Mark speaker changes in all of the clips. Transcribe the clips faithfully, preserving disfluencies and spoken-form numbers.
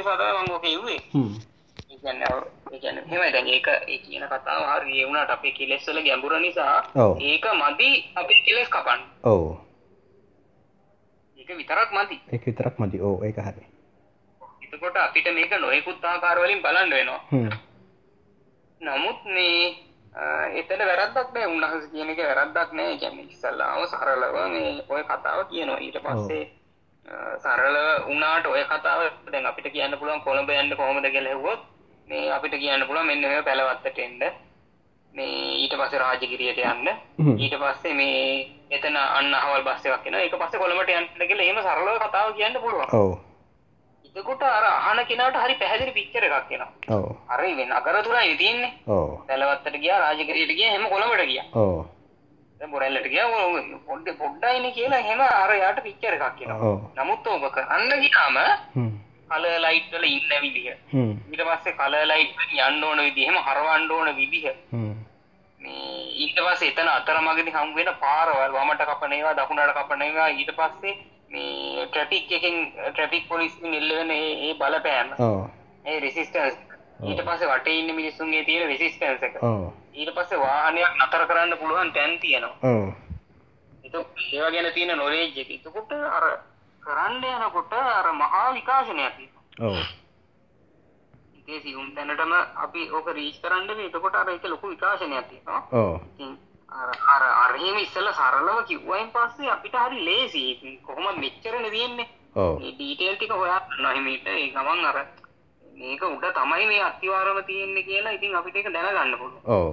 Speaker 1: නිසා තමයි මම ඔක කිව්වේ. හ්ම්. ඒ කියන්නේ ඒ කියන්නේ එහෙමයි දැන් ඒක ඒ කියන කතාව හරි ඒ වුණාට අපේ කෙලෙස් වල ගැඹුර නිසා ඒක මදි අපේ කෙලෙස් කපන්න.
Speaker 2: ඔව්.
Speaker 1: ඒක විතරක් මදි.
Speaker 2: ඒක විතරක් මදි. ඔව් ඒක හරි.
Speaker 1: එතකොට අපිට මේක නොයෙකුත් ආකාර වලින් බලන්න වෙනවා.
Speaker 2: හ්ම්.
Speaker 1: නමුත් මේ එතන වැරද්දක් නෑ උන්වහන්සේ කියන එක වැරද්දක් නෑ. ඒ කියන්නේ ඉස්සල්ලාම සරලව මේ ඔය කතාව කියනවා. ඊට පස්සේ සරලව වුණාට ඔය කතාව දැන් අපිට කියන්න පුළුවන් කොළඹ යන්න කොහොමද කියලා හෙව්වොත් මේ අපිට කියන්න පුළුවන් මෙන්න මේ පැලවත්තට එන්න. මේ ඊට පස්සේ රාජගිරියට යන්න. ඊට පස්සේ මේ එතන අන්න අහවල් බස් එකක් එනවා. ඒක පස්සේ කොළඹට යන්න කියලා එහෙම සරලව කතාව කියන්න පුළුවන්.
Speaker 2: ඔව්.
Speaker 1: එතකොට අර අහන කෙනාට හරි පැහැදිලි පික්චර් එකක් එනවා.
Speaker 2: ඔව්.
Speaker 1: අර ඉතින් නගර තුනයි තියෙන්නේ.
Speaker 2: ඔව්.
Speaker 1: පැලවත්තට ගියා, රාජගිරියට ගියා, හැම කොළඹට ගියා.
Speaker 2: ඔව්.
Speaker 1: දැන් බොරැල්ලට ගියා පොඩ්ඩ පොඩ්ඩයිනේ කියලා එහෙම අර යාට පික්චර් එකක් එනවා. නමුත් ඕක කරන්න ගියාම
Speaker 2: හ්ම්.
Speaker 1: කලර් ලයිට් වල ඉන්න විදිහ.
Speaker 2: හ්ම්.
Speaker 1: ඊට පස්සේ කලර් ලයිට් වලින් යන්න ඕන විදිහ, එහෙම හරවන්න ඕන විදිහ.
Speaker 2: හ්ම්.
Speaker 1: මේ ඊට පස්සේ එතන අතරමඟදී හම් වෙන පාරවල් වමට කපන ඒවා, දකුණට කපන ඒවා, ඊට පස්සේ මේ ට්‍රැෆික් එකෙන් ට්‍රැෆික් පොලිසියෙන් එල්ල වෙන ඒ ඒ බලපෑම.
Speaker 2: ඔව්.
Speaker 1: ඒ රෙසිස්ටන්ස්. ඊට පස්සේ වටේ ඉන්න මිනිස්සුන්ගේ තියෙන රෙසිස්ටන්ස් එක.
Speaker 2: ඔව්.
Speaker 1: ඊට පස්සේ වාහනයක් නතර කරන්න පුළුවන් තැන් තියෙනවා.
Speaker 2: ඔව්.
Speaker 1: ඒක ඒවා ගැන තියෙන නොලෙජ් එක. ඒකට අර කරන්න යනකොට අර මහා විකාශනයක් තියෙනවා.
Speaker 2: ඔව්.
Speaker 1: ඒ සියුම් දැනටම අපි ඕක රීච් කරන්න මේ එතකොට අර ඒක ලොකු විකාශනයක් තියෙනවා.
Speaker 2: ඔව්.
Speaker 1: ඉතින් අර අර අර එහෙම ඉස්සෙල්ලා සරලව කිව්වයින් පස්සේ අපිට හරි ලේසි. කොහොමද මෙච්චරනේ තියෙන්නේ?
Speaker 2: ඔව්.
Speaker 1: මේ ඩීටේල් ටික හොයන්න හිමීට ඒ ගමන් අර මේක උඩ තමයි මේ අත්විවරම තියෙන්නේ කියලා ඉතින් අපිට ඒක දැනගන්න පුළුවන්.
Speaker 2: ඔව්.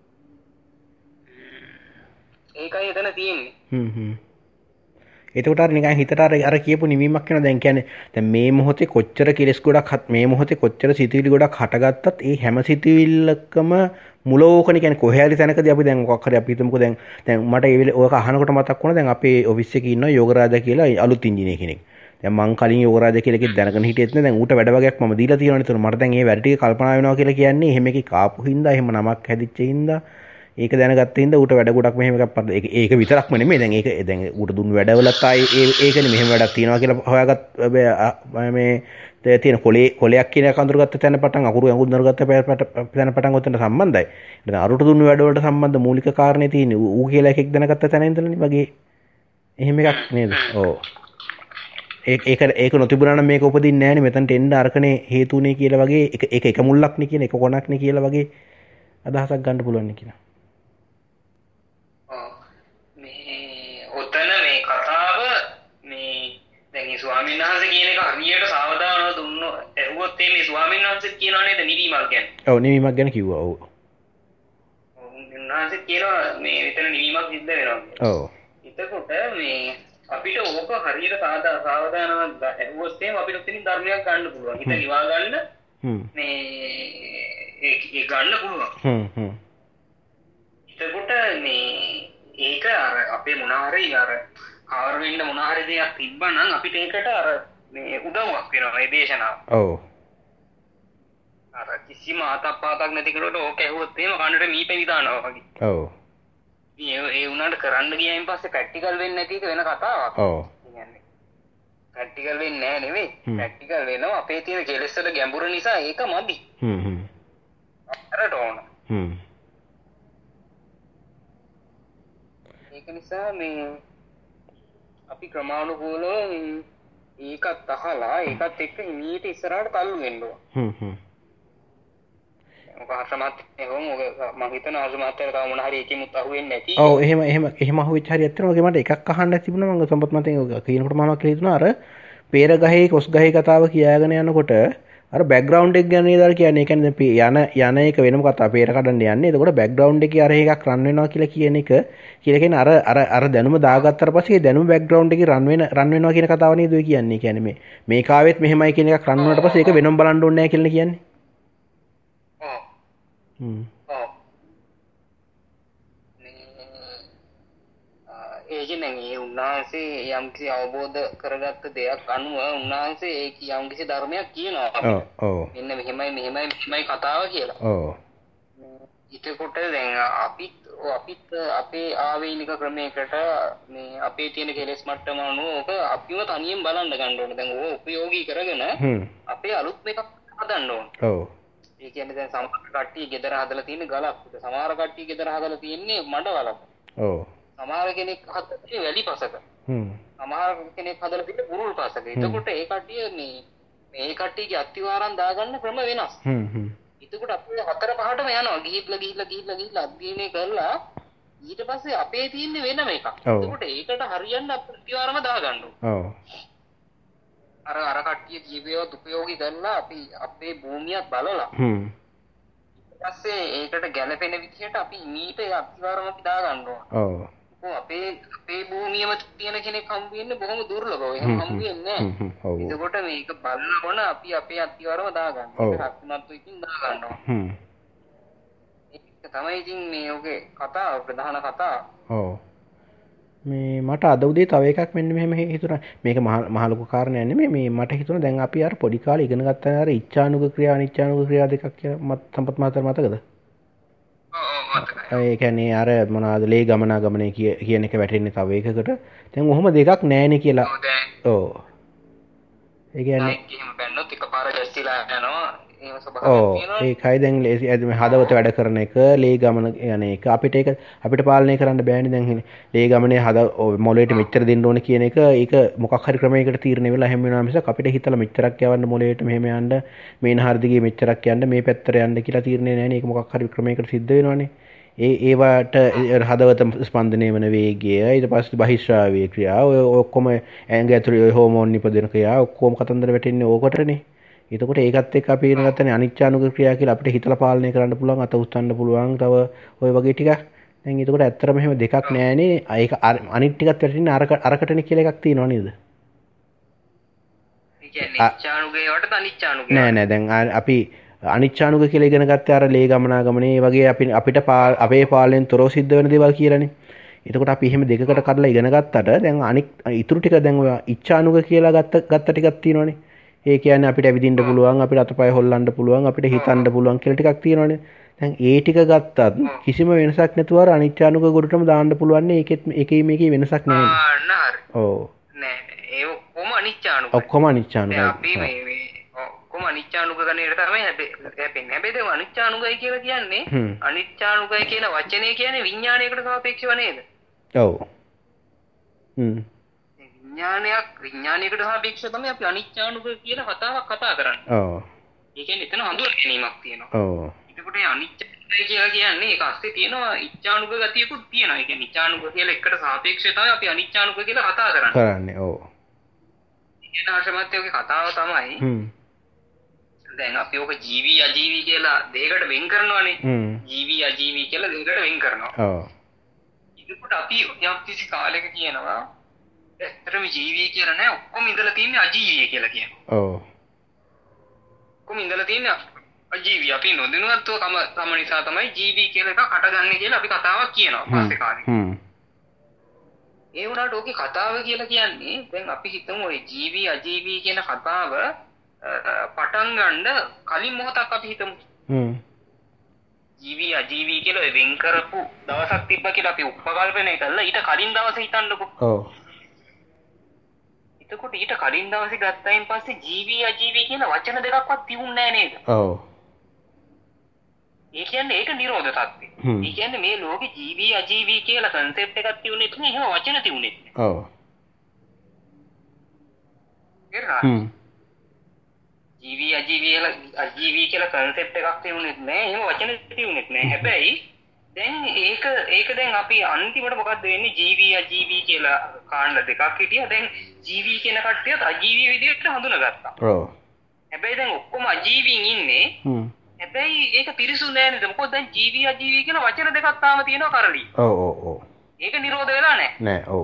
Speaker 1: ඒකයි එතන තියෙන්නේ.
Speaker 2: හ්ම් හ්ම්. එතකොට අර නිකන් හිතට අර අර කියපු නිවීමක් වෙනවා. දැන් කියන්නේ දැන් මේ මොහොතේ කොච්චර කෙලස් ගොඩක් මේ මොහොතේ කොච්චර සිතුවිලි ගොඩක් හටගත්තත් ඒ හැම සිතුවිල්ලකම මුල ඕකනේ. කියන්නේ කොහේ හරි තැනකදී අපි දැන් මොකක් හරි අපි හිතමුකෝ දැන් දැන් මට ඒ වෙලේ ඔයක අහනකොට මතක් වුණා දැන් අපේ ඔෆිස් එකේ ඉන්නවා යෝගරාජා කියලා අලුත් ඉංජිනේර කෙනෙක්. දැන් මං කලින් යෝගරාජා කියලා එකෙක් දැනගෙන හිටියෙත් නෑ. දැන් ඌට වැඩ වගේක් මම දීලා තියෙනවනේ. ඒතර මට දැන් ඒ වැඩ ටික කල්පනා වෙනවා කියලා කියන්නේ එහෙම එකක් ආපු හින්දා එහෙම නමක් හැදිච්ච හින්දා ඒක දැනගත්ත හින්දා ඌට වැඩ ගොඩක් මෙහෙම එකක් පරද ඒක ඒක විතරක්ම නෙමෙයි. දැන් ඒක දැන් ඌට දුන්න වැඩවලත් ආයේ ඒ ඒකනේ මෙහෙම වැඩක් තියෙනවා කියලා හොයාගත් මේ තියෙන කොලේ කොලයක් කියන එක අඳුරගත්ත තැන පටන් අකුරු අඟුරු අඳුරගත්ත තැන පටන් ඔතන සම්බන්ධයි. දැන් අරුට දුන්න වැඩවලට සම්බන්ධ මූලික කාරණේ තියෙන්නේ ඌ කියලා එකෙක් දැනගත්ත තැන ඉඳලානේ වගේ එහෙම එකක් නේද? ඔව්. ඒක ඒක ඒක නොතිබුණා නම් මේක උපදින්නේ නැහැ නේ. මෙතනට එන්න අරකනේ හේතුුනේ කියලා වගේ එක එක එක මුල්ලක් නේ කියන එක කොනක් නේ කියලා වගේ අදහසක් ගන්න පුළුවන් නේ කියලා.
Speaker 1: ඔව්. මේ ඔතන මේ කතාව මේ දැන් මේ ස්වාමීන් වහන්සේ කියන එක හරියට සාවධානව දුන්නොත් ඇහුවොත් මේ ස්වාමීන් වහන්සේ කියනවා නේද නිවීමක් ගැන?
Speaker 2: ඔව් නිවීමක් ගැන කිව්වා. ඔව්.
Speaker 1: ඔව් උන්වහන්සේ කියනවා මේ විතර නිවීමක් සිද්ධ වෙනවා.
Speaker 2: ඔව්.
Speaker 1: එතකොට මේ අපිට ඕක හරියට සාදා සාවධානව ඇහුවොත් එහෙම අපිට උතින් ධර්මයක් ගන්න පුළුවන්. හිත නිවා ගන්න
Speaker 2: හ්ම්
Speaker 1: මේ ඒ ගන්න පුළුවන්.
Speaker 2: හ්ම් හ්ම්.
Speaker 1: එතකොට මේ ඒක අර අපේ මොනාරි අර ආවර වෙන්න මොනාරි දෙයක් තිබ්බනම් අපිට ඒකට අර මේ උදව්වක් වෙනවා මේ දේශනාව.
Speaker 2: ඔව්.
Speaker 1: අර කිසිම ආතප්පාතක් නැති කෙනෙකුට ඕක ඇහුවොත් එහෙම කන්නට මීපෙවි දානවා වගේ.
Speaker 2: ඔව්.
Speaker 1: ඒ ඒ උනාට කරන්න ගියයින් පස්සේ ප්‍රැක්ටිකල් වෙන්නේ නැති එක වෙන කතාවක්.
Speaker 2: ඔව්.
Speaker 1: කියන්නේ ප්‍රැක්ටිකල් වෙන්නේ නැහැ නෙවෙයි. ප්‍රැක්ටිකල් වෙනවා අපේ තියෙන කෙලෙස් වල ගැඹුර නිසා ඒක මදි.
Speaker 2: හ්ම් හ්ම්.
Speaker 1: අරට ඕන.
Speaker 2: හ්ම්.
Speaker 1: ඒක නිසා මේ අපි ක්‍රමානුකූලව ඒකත් අහලා ඒකත් එක්ක හිමීට ඉස්සරහට තල්ලු වෙන්න ඕන.
Speaker 2: හ්ම් හ්ම්.
Speaker 1: ඔක අසමත් එහෙම ඔක මම හිතන අසමත්යට තව මොන හරි එකෙමුත් අහුවෙන්නේ නැති.
Speaker 2: ඔව් එහෙම එහෙම එහෙම අහුවෙච්ච හරි ඇත්තටම ඔගේ මට එකක් අහන්න තිබුණා මම සම්පත් මතෙන් ඔක කියනකොට මම කියලා හිතුණා අර පේර ගහේ කොස් ගහේ කතාව කියාගෙන යනකොට අර බෑග්ග්‍රවුන්ඩ් එක ගැන නේද කියන්නේ. ඒ කියන්නේ යන යන එක වෙනම කතාව පේර කඩන්න යන්නේ. එතකොට බෑග්ග්‍රවුන්ඩ් එකේ අර එකක් රන් වෙනවා කියලා කියන එක කියලා කියන්නේ අර අර අර දැනුම දාගත්තට පස්සේ ඒ දැනුම බෑග්ග්‍රවුන්ඩ් එකේ රන් වෙන රන් වෙනවා කියන කතාව නේද ඔය කියන්නේ. කියන්නේ මේ මේ කාවෙත් මෙහෙමයි කියන එකක් රන් වුණාට පස්සේ ඒක වෙනම බලන්න ඕනේ නැහැ කියලා කියන්නේ.
Speaker 1: ඔව්.
Speaker 2: හ්ම්.
Speaker 1: ඔව්. ඒ කියන්නේ උන්වහන්සේ යම්කිසි අවබෝධ කරගත්ත දෙයක් අනුව උන්වහන්සේ ඒ යම්කිසි ධර්මයක් කියනවා.
Speaker 2: ඔව් ඔව්.
Speaker 1: මෙන්න මෙහෙමයි මෙහෙමයි මෙහෙමයි කතාව කියලා.
Speaker 2: ඔව්.
Speaker 1: ඒකකොට දැන් අපි අපිත් අපේ ආවේනික ක්‍රමයකට මේ අපේ තියෙන කෙලෙස් මට්ටම අනුව ඕක අපිව තනියෙන් බලන්න ගන්න ඕනේ. දැන් ඕක උපයෝගී කරගෙන අපේ අලුත් එකක් හදන්න ඕනේ. ඔව්. ඒ කියන්නේ දැන් සමහර කට්ටිය ගෙදර හදලා තියෙන ගලක්. සමහර කට්ටිය ගෙදර හදලා තියෙන්නේ මඩවලක්. ඔව්. සමහර කෙනෙක් හදලා තියෙන්නේ වැලි පසක. හ්ම්. සමහර කෙනෙක් හදලා තියෙන්නේ බුරුල් පසක. එතකොට ඒ කට්ටිය මේ මේ කට්ටියගේ අත්විවරම් දාගන්න ක්‍රම වෙනස්. හ්ම් හ්ම්. එතකොට අපේ හතර පහටම යනවා. ගිහිල්ලා ගිහිල්ලා ගිහිල්ලා ගිහිල්ලා අධ්‍යයනය කරලා ඊට පස්සේ අපේ තියෙන්නේ වෙනම එකක්. එතකොට ඒකට හරියන්න අපේ අත්විවරම දාගන්න ඕනේ. ඔව්. අර අර කට්ටිය ජීවිතය උපයෝගී කරලා අපි අපේ භූමියත් බලලා. හ්ම්. ඊට පස්සේ ඒකට ගැළපෙන විදිහට අපි මීට අත්විවරම අපි දාගන්න ඕනේ. ඔව්. අපේ අපේ භූමියම තියෙන කෙනෙක් හම්බ වෙන්නේ බොහොම දුර්ලභව. එහෙම හම්බ වෙන්නේ නැහැ. ඒකකොට මේක බලනකොට අපි අපේ අත්විවරම දාගන්න. ඒක රක්ුණත් ඉතින් දාගන්නවා. හ්ම්. ඒක තමයි ඉතින් මේ ඔගේ කතාව ප්‍රධාන කතාව. ඔව්. මේ මට අද උදේ තව එකක් මෙන්න මෙහෙම හිතුණා. මේක මහ ලොකු කාරණයක් නෙමෙයි. මේ මට හිතුණා දැන් අපි අර පොඩි කාලේ ඉගෙන ගත්තා අර ඉච්ඡානුග ක්‍රියා අනිච්ඡානුග ක්‍රියා දෙකක් කියලා මත් සම්පත් මාතර මතකද? ඒ කියන්නේ අර මොනවාද ලේ ගමනාගමනය කියන එක වැටෙන්නේ තව එකකට. දැන් ඔහොම දෙකක් නැහැනේ කියලා. ඔව්. ඒ කියන්නේ එහෙම බැන්නොත් එකපාර ගැස්සිලා යනවා. එහෙම ස්වභාවයක් තියෙනවා. ඒකයි දැන් හදවත වැඩ කරන එක ලේ ගමන යන එක අපිට ඒක අපිට පාලනය කරන්න බෑනේ දැන් ලේ ගමනේ හද මොළයට මෙච්චර දෙන්න ඕනේ කියන එක ඒක මොකක් හරි ක්‍රමයකට තීරණය වෙලා හැම වෙනවා මිසක් අපිට හිතලා මෙච්චරක් යවන්න මොළයට මෙහෙම යන්න මේ නහර දිගේ මෙච්චරක් යන්න මේ පැත්තට යන්න කියලා තීරණය නැහැ නේ. ඒක මොකක් හරි ක්‍රමයකට සිද්ධ වෙනවනේ. ඒ ඒවට හදවත ස්පන්දනය වන වේගය ඊට පස්සේ බහිශ්‍රාවීය ක්‍රියා ඔය ඔක්කොම ඇඟ ඇතුලේ හෝමෝන් නිපදවන ක්‍රියා ඔක්කොම කතන්දර වැටෙන්නේ ඕකටනේ. එතකොට ඒකත් එක්ක අපි ඉගෙන ගත්තනේ අනිච්චානුග ක්‍රියා කියලා අපිට හිතලා පාලනය කරන්න පුළුවන් අත උස්සන්න පුළුවන් තව ඔය වගේ ටිකක්. දැන් එතකොට ඇත්තටම එහෙම දෙකක් නෑනේ. ඒක අනිත් ටිකත් වැටෙන්නේ අර අරකටනේ කියලා එකක් තියෙනව නේද? ඒ කියන්නේ අනිච්චානුගේ වලට අනිච්චානුගේ නෑ නෑ දැන් අපි අනිච්චානුග කියලා ඉගෙන ගත්තේ අර ලේ ගමනාගමනේ ඒ වගේ අපි අපිට අපේ පාලනයෙන් තොරව සිද්ධ වෙන දේවල් කියලානේ. එතකොට අපි එහෙම දෙකකට කඩලා ඉගෙන ගත්තට දැන් අනික් ඉතුරු ටික දැන් ඔය ඉච්ඡානුග කියලා ගත්ත ගත්ත ටිකක් තියෙනවනේ. ඒ කියන්නේ අපිට ඇවිදින්න පුළුවන් අපිට අතපය හොල්ලන්න පුළුවන් අපිට හිතන්න පුළුවන් කියලා ටිකක් තියෙනවනේ. දැන් ඒ ටික ගත්තත් කිසිම වෙනසක් නැතුව අර අනිච්චානුග ගොඩටම දාන්න පුළුවන් නේ. ඒකෙත් එකේ මේකේ වෙනසක් නැහැ. නෑ. ඔව්. නෑ ඒ ඔක්කොම අනිච්චානුග. ඔක්කොම අනිච්චානුගයි. අපි මේ ඔක්කොම අනිච්චානුග ගණේට තමයි හැපෙන්නේ. හැබැයි දැන් අනිච්චානුගයි කියලා කියන්නේ අනිච්චානුගයි කියන වචනේ කියන්නේ විඥාණයකට සාපේක්ෂව නේද? ඔව්. හ්ම්. විඥානයක් විඥානයකට සාපේක්ෂව තමයි අපි අනිච්චානුග කියන කතාවක් කතා කරන්නේ. ඔව්. ඒ කියන්නේ එතන හඳුනා ගැනීමක් තියෙනවා. ඔව්. ඒකට ඒ අනිච්චානුගය කියලා කියන්නේ ඒක ඇස්සේ තියෙනවා ඉච්ඡානුග ගතියකුත් තියෙනවා. ඒ කියන්නේ ඉච්ඡානුග කියලා එකට සාපේක්ෂව තමයි අපි අනිච්චානුග කියලා කතා කරන්නේ. කරන්නේ. ඔව්. ඒ කියන ආශ්‍රමත්‍යයේ කතාව තමයි. හ්ම්. දැන් අපි ඔක ජීවි අජීවි කියලා දෙයකට වෙන් කරනවානේ. ජීවි අජීවි කියලා දෙයකට වෙන් කරනවා. ඔව්. ඒකට අපි යම් කිසි කාලයක කියනවා ඇත්තටම ජීවි කියලා නෑ ඔක්කොම ඉඳලා තියෙන්නේ අජීවි කියලා කියනවා. ඔව්. ඔක්කොම ඉඳලා තියෙන්නේ අජීවි. අපි නොදැනුවත්ව කම තම නිසා තමයි ජීවි කියලා එකක් හටගන්නේ කියලා අපි කතාවක් කියනවා පස්සේ කාලේ. හ්ම්. ඒ වුණාට ඔකේ කතාව කියලා කියන්නේ දැන් අපි හිතමු ඔය ජීවි අජීවි කියන කතාව පටන් ගන්න කලින් මොහොතක් අපි හිතමු. හ්ම්. ජීවි අජීවි කියලා වෙන් කරපු දවසක් තිබ්බා කියලා අපි උපකල්පනය කළා. ඊට කලින් දවසේ හිතන්නකෝ. ඔව්. එතකොට ඊට කලින් දවසේ ගත්තයින් පස්සේ ජීවි අජීවි කියන වචන දෙකක්වත් තිබුණේ නැහැ නේද? ඔව්. ඒ කියන්නේ ඒක නිරෝධ තත්ත්වය. ඒ කියන්නේ මේ ලෝකේ ජීවි අජීවි කියලා concept එකක් තිබුණේ නැහැ. එහෙම වචන තිබුණේ නැහැ. ඔව්. හ්ම්. ජීවි අජීවි කියලා අජීවි කියලා concept එකක් තිබුණේ නැහැ. එහෙම වචන තිබුණේ නැහැ. හැබැයි දැන් ඒක ඒක දැන් අපි අන්තිමට මොකද්ද වෙන්නේ ජීවි අජීවි කියලා කාණ්ඩ දෙකක් හිටියා. දැන් ජීවි කියන කට්ටියත් අජීවි විදිහට හඳුනාගත්තා. ඔව්. හැබැයි දැන් ඔක්කොම අජීවීන් ඉන්නේ. හ්ම්. හැබැයි ඒක පිරිසුදු නෑ නේද? මොකද දැන් ජීවි අජීවි කියන වචන දෙකක් තාම තියෙනවා කරලි. ඔව් ඔව් ඔව්. ඒක නිරෝධ වෙලා නෑ. නෑ ඔව්.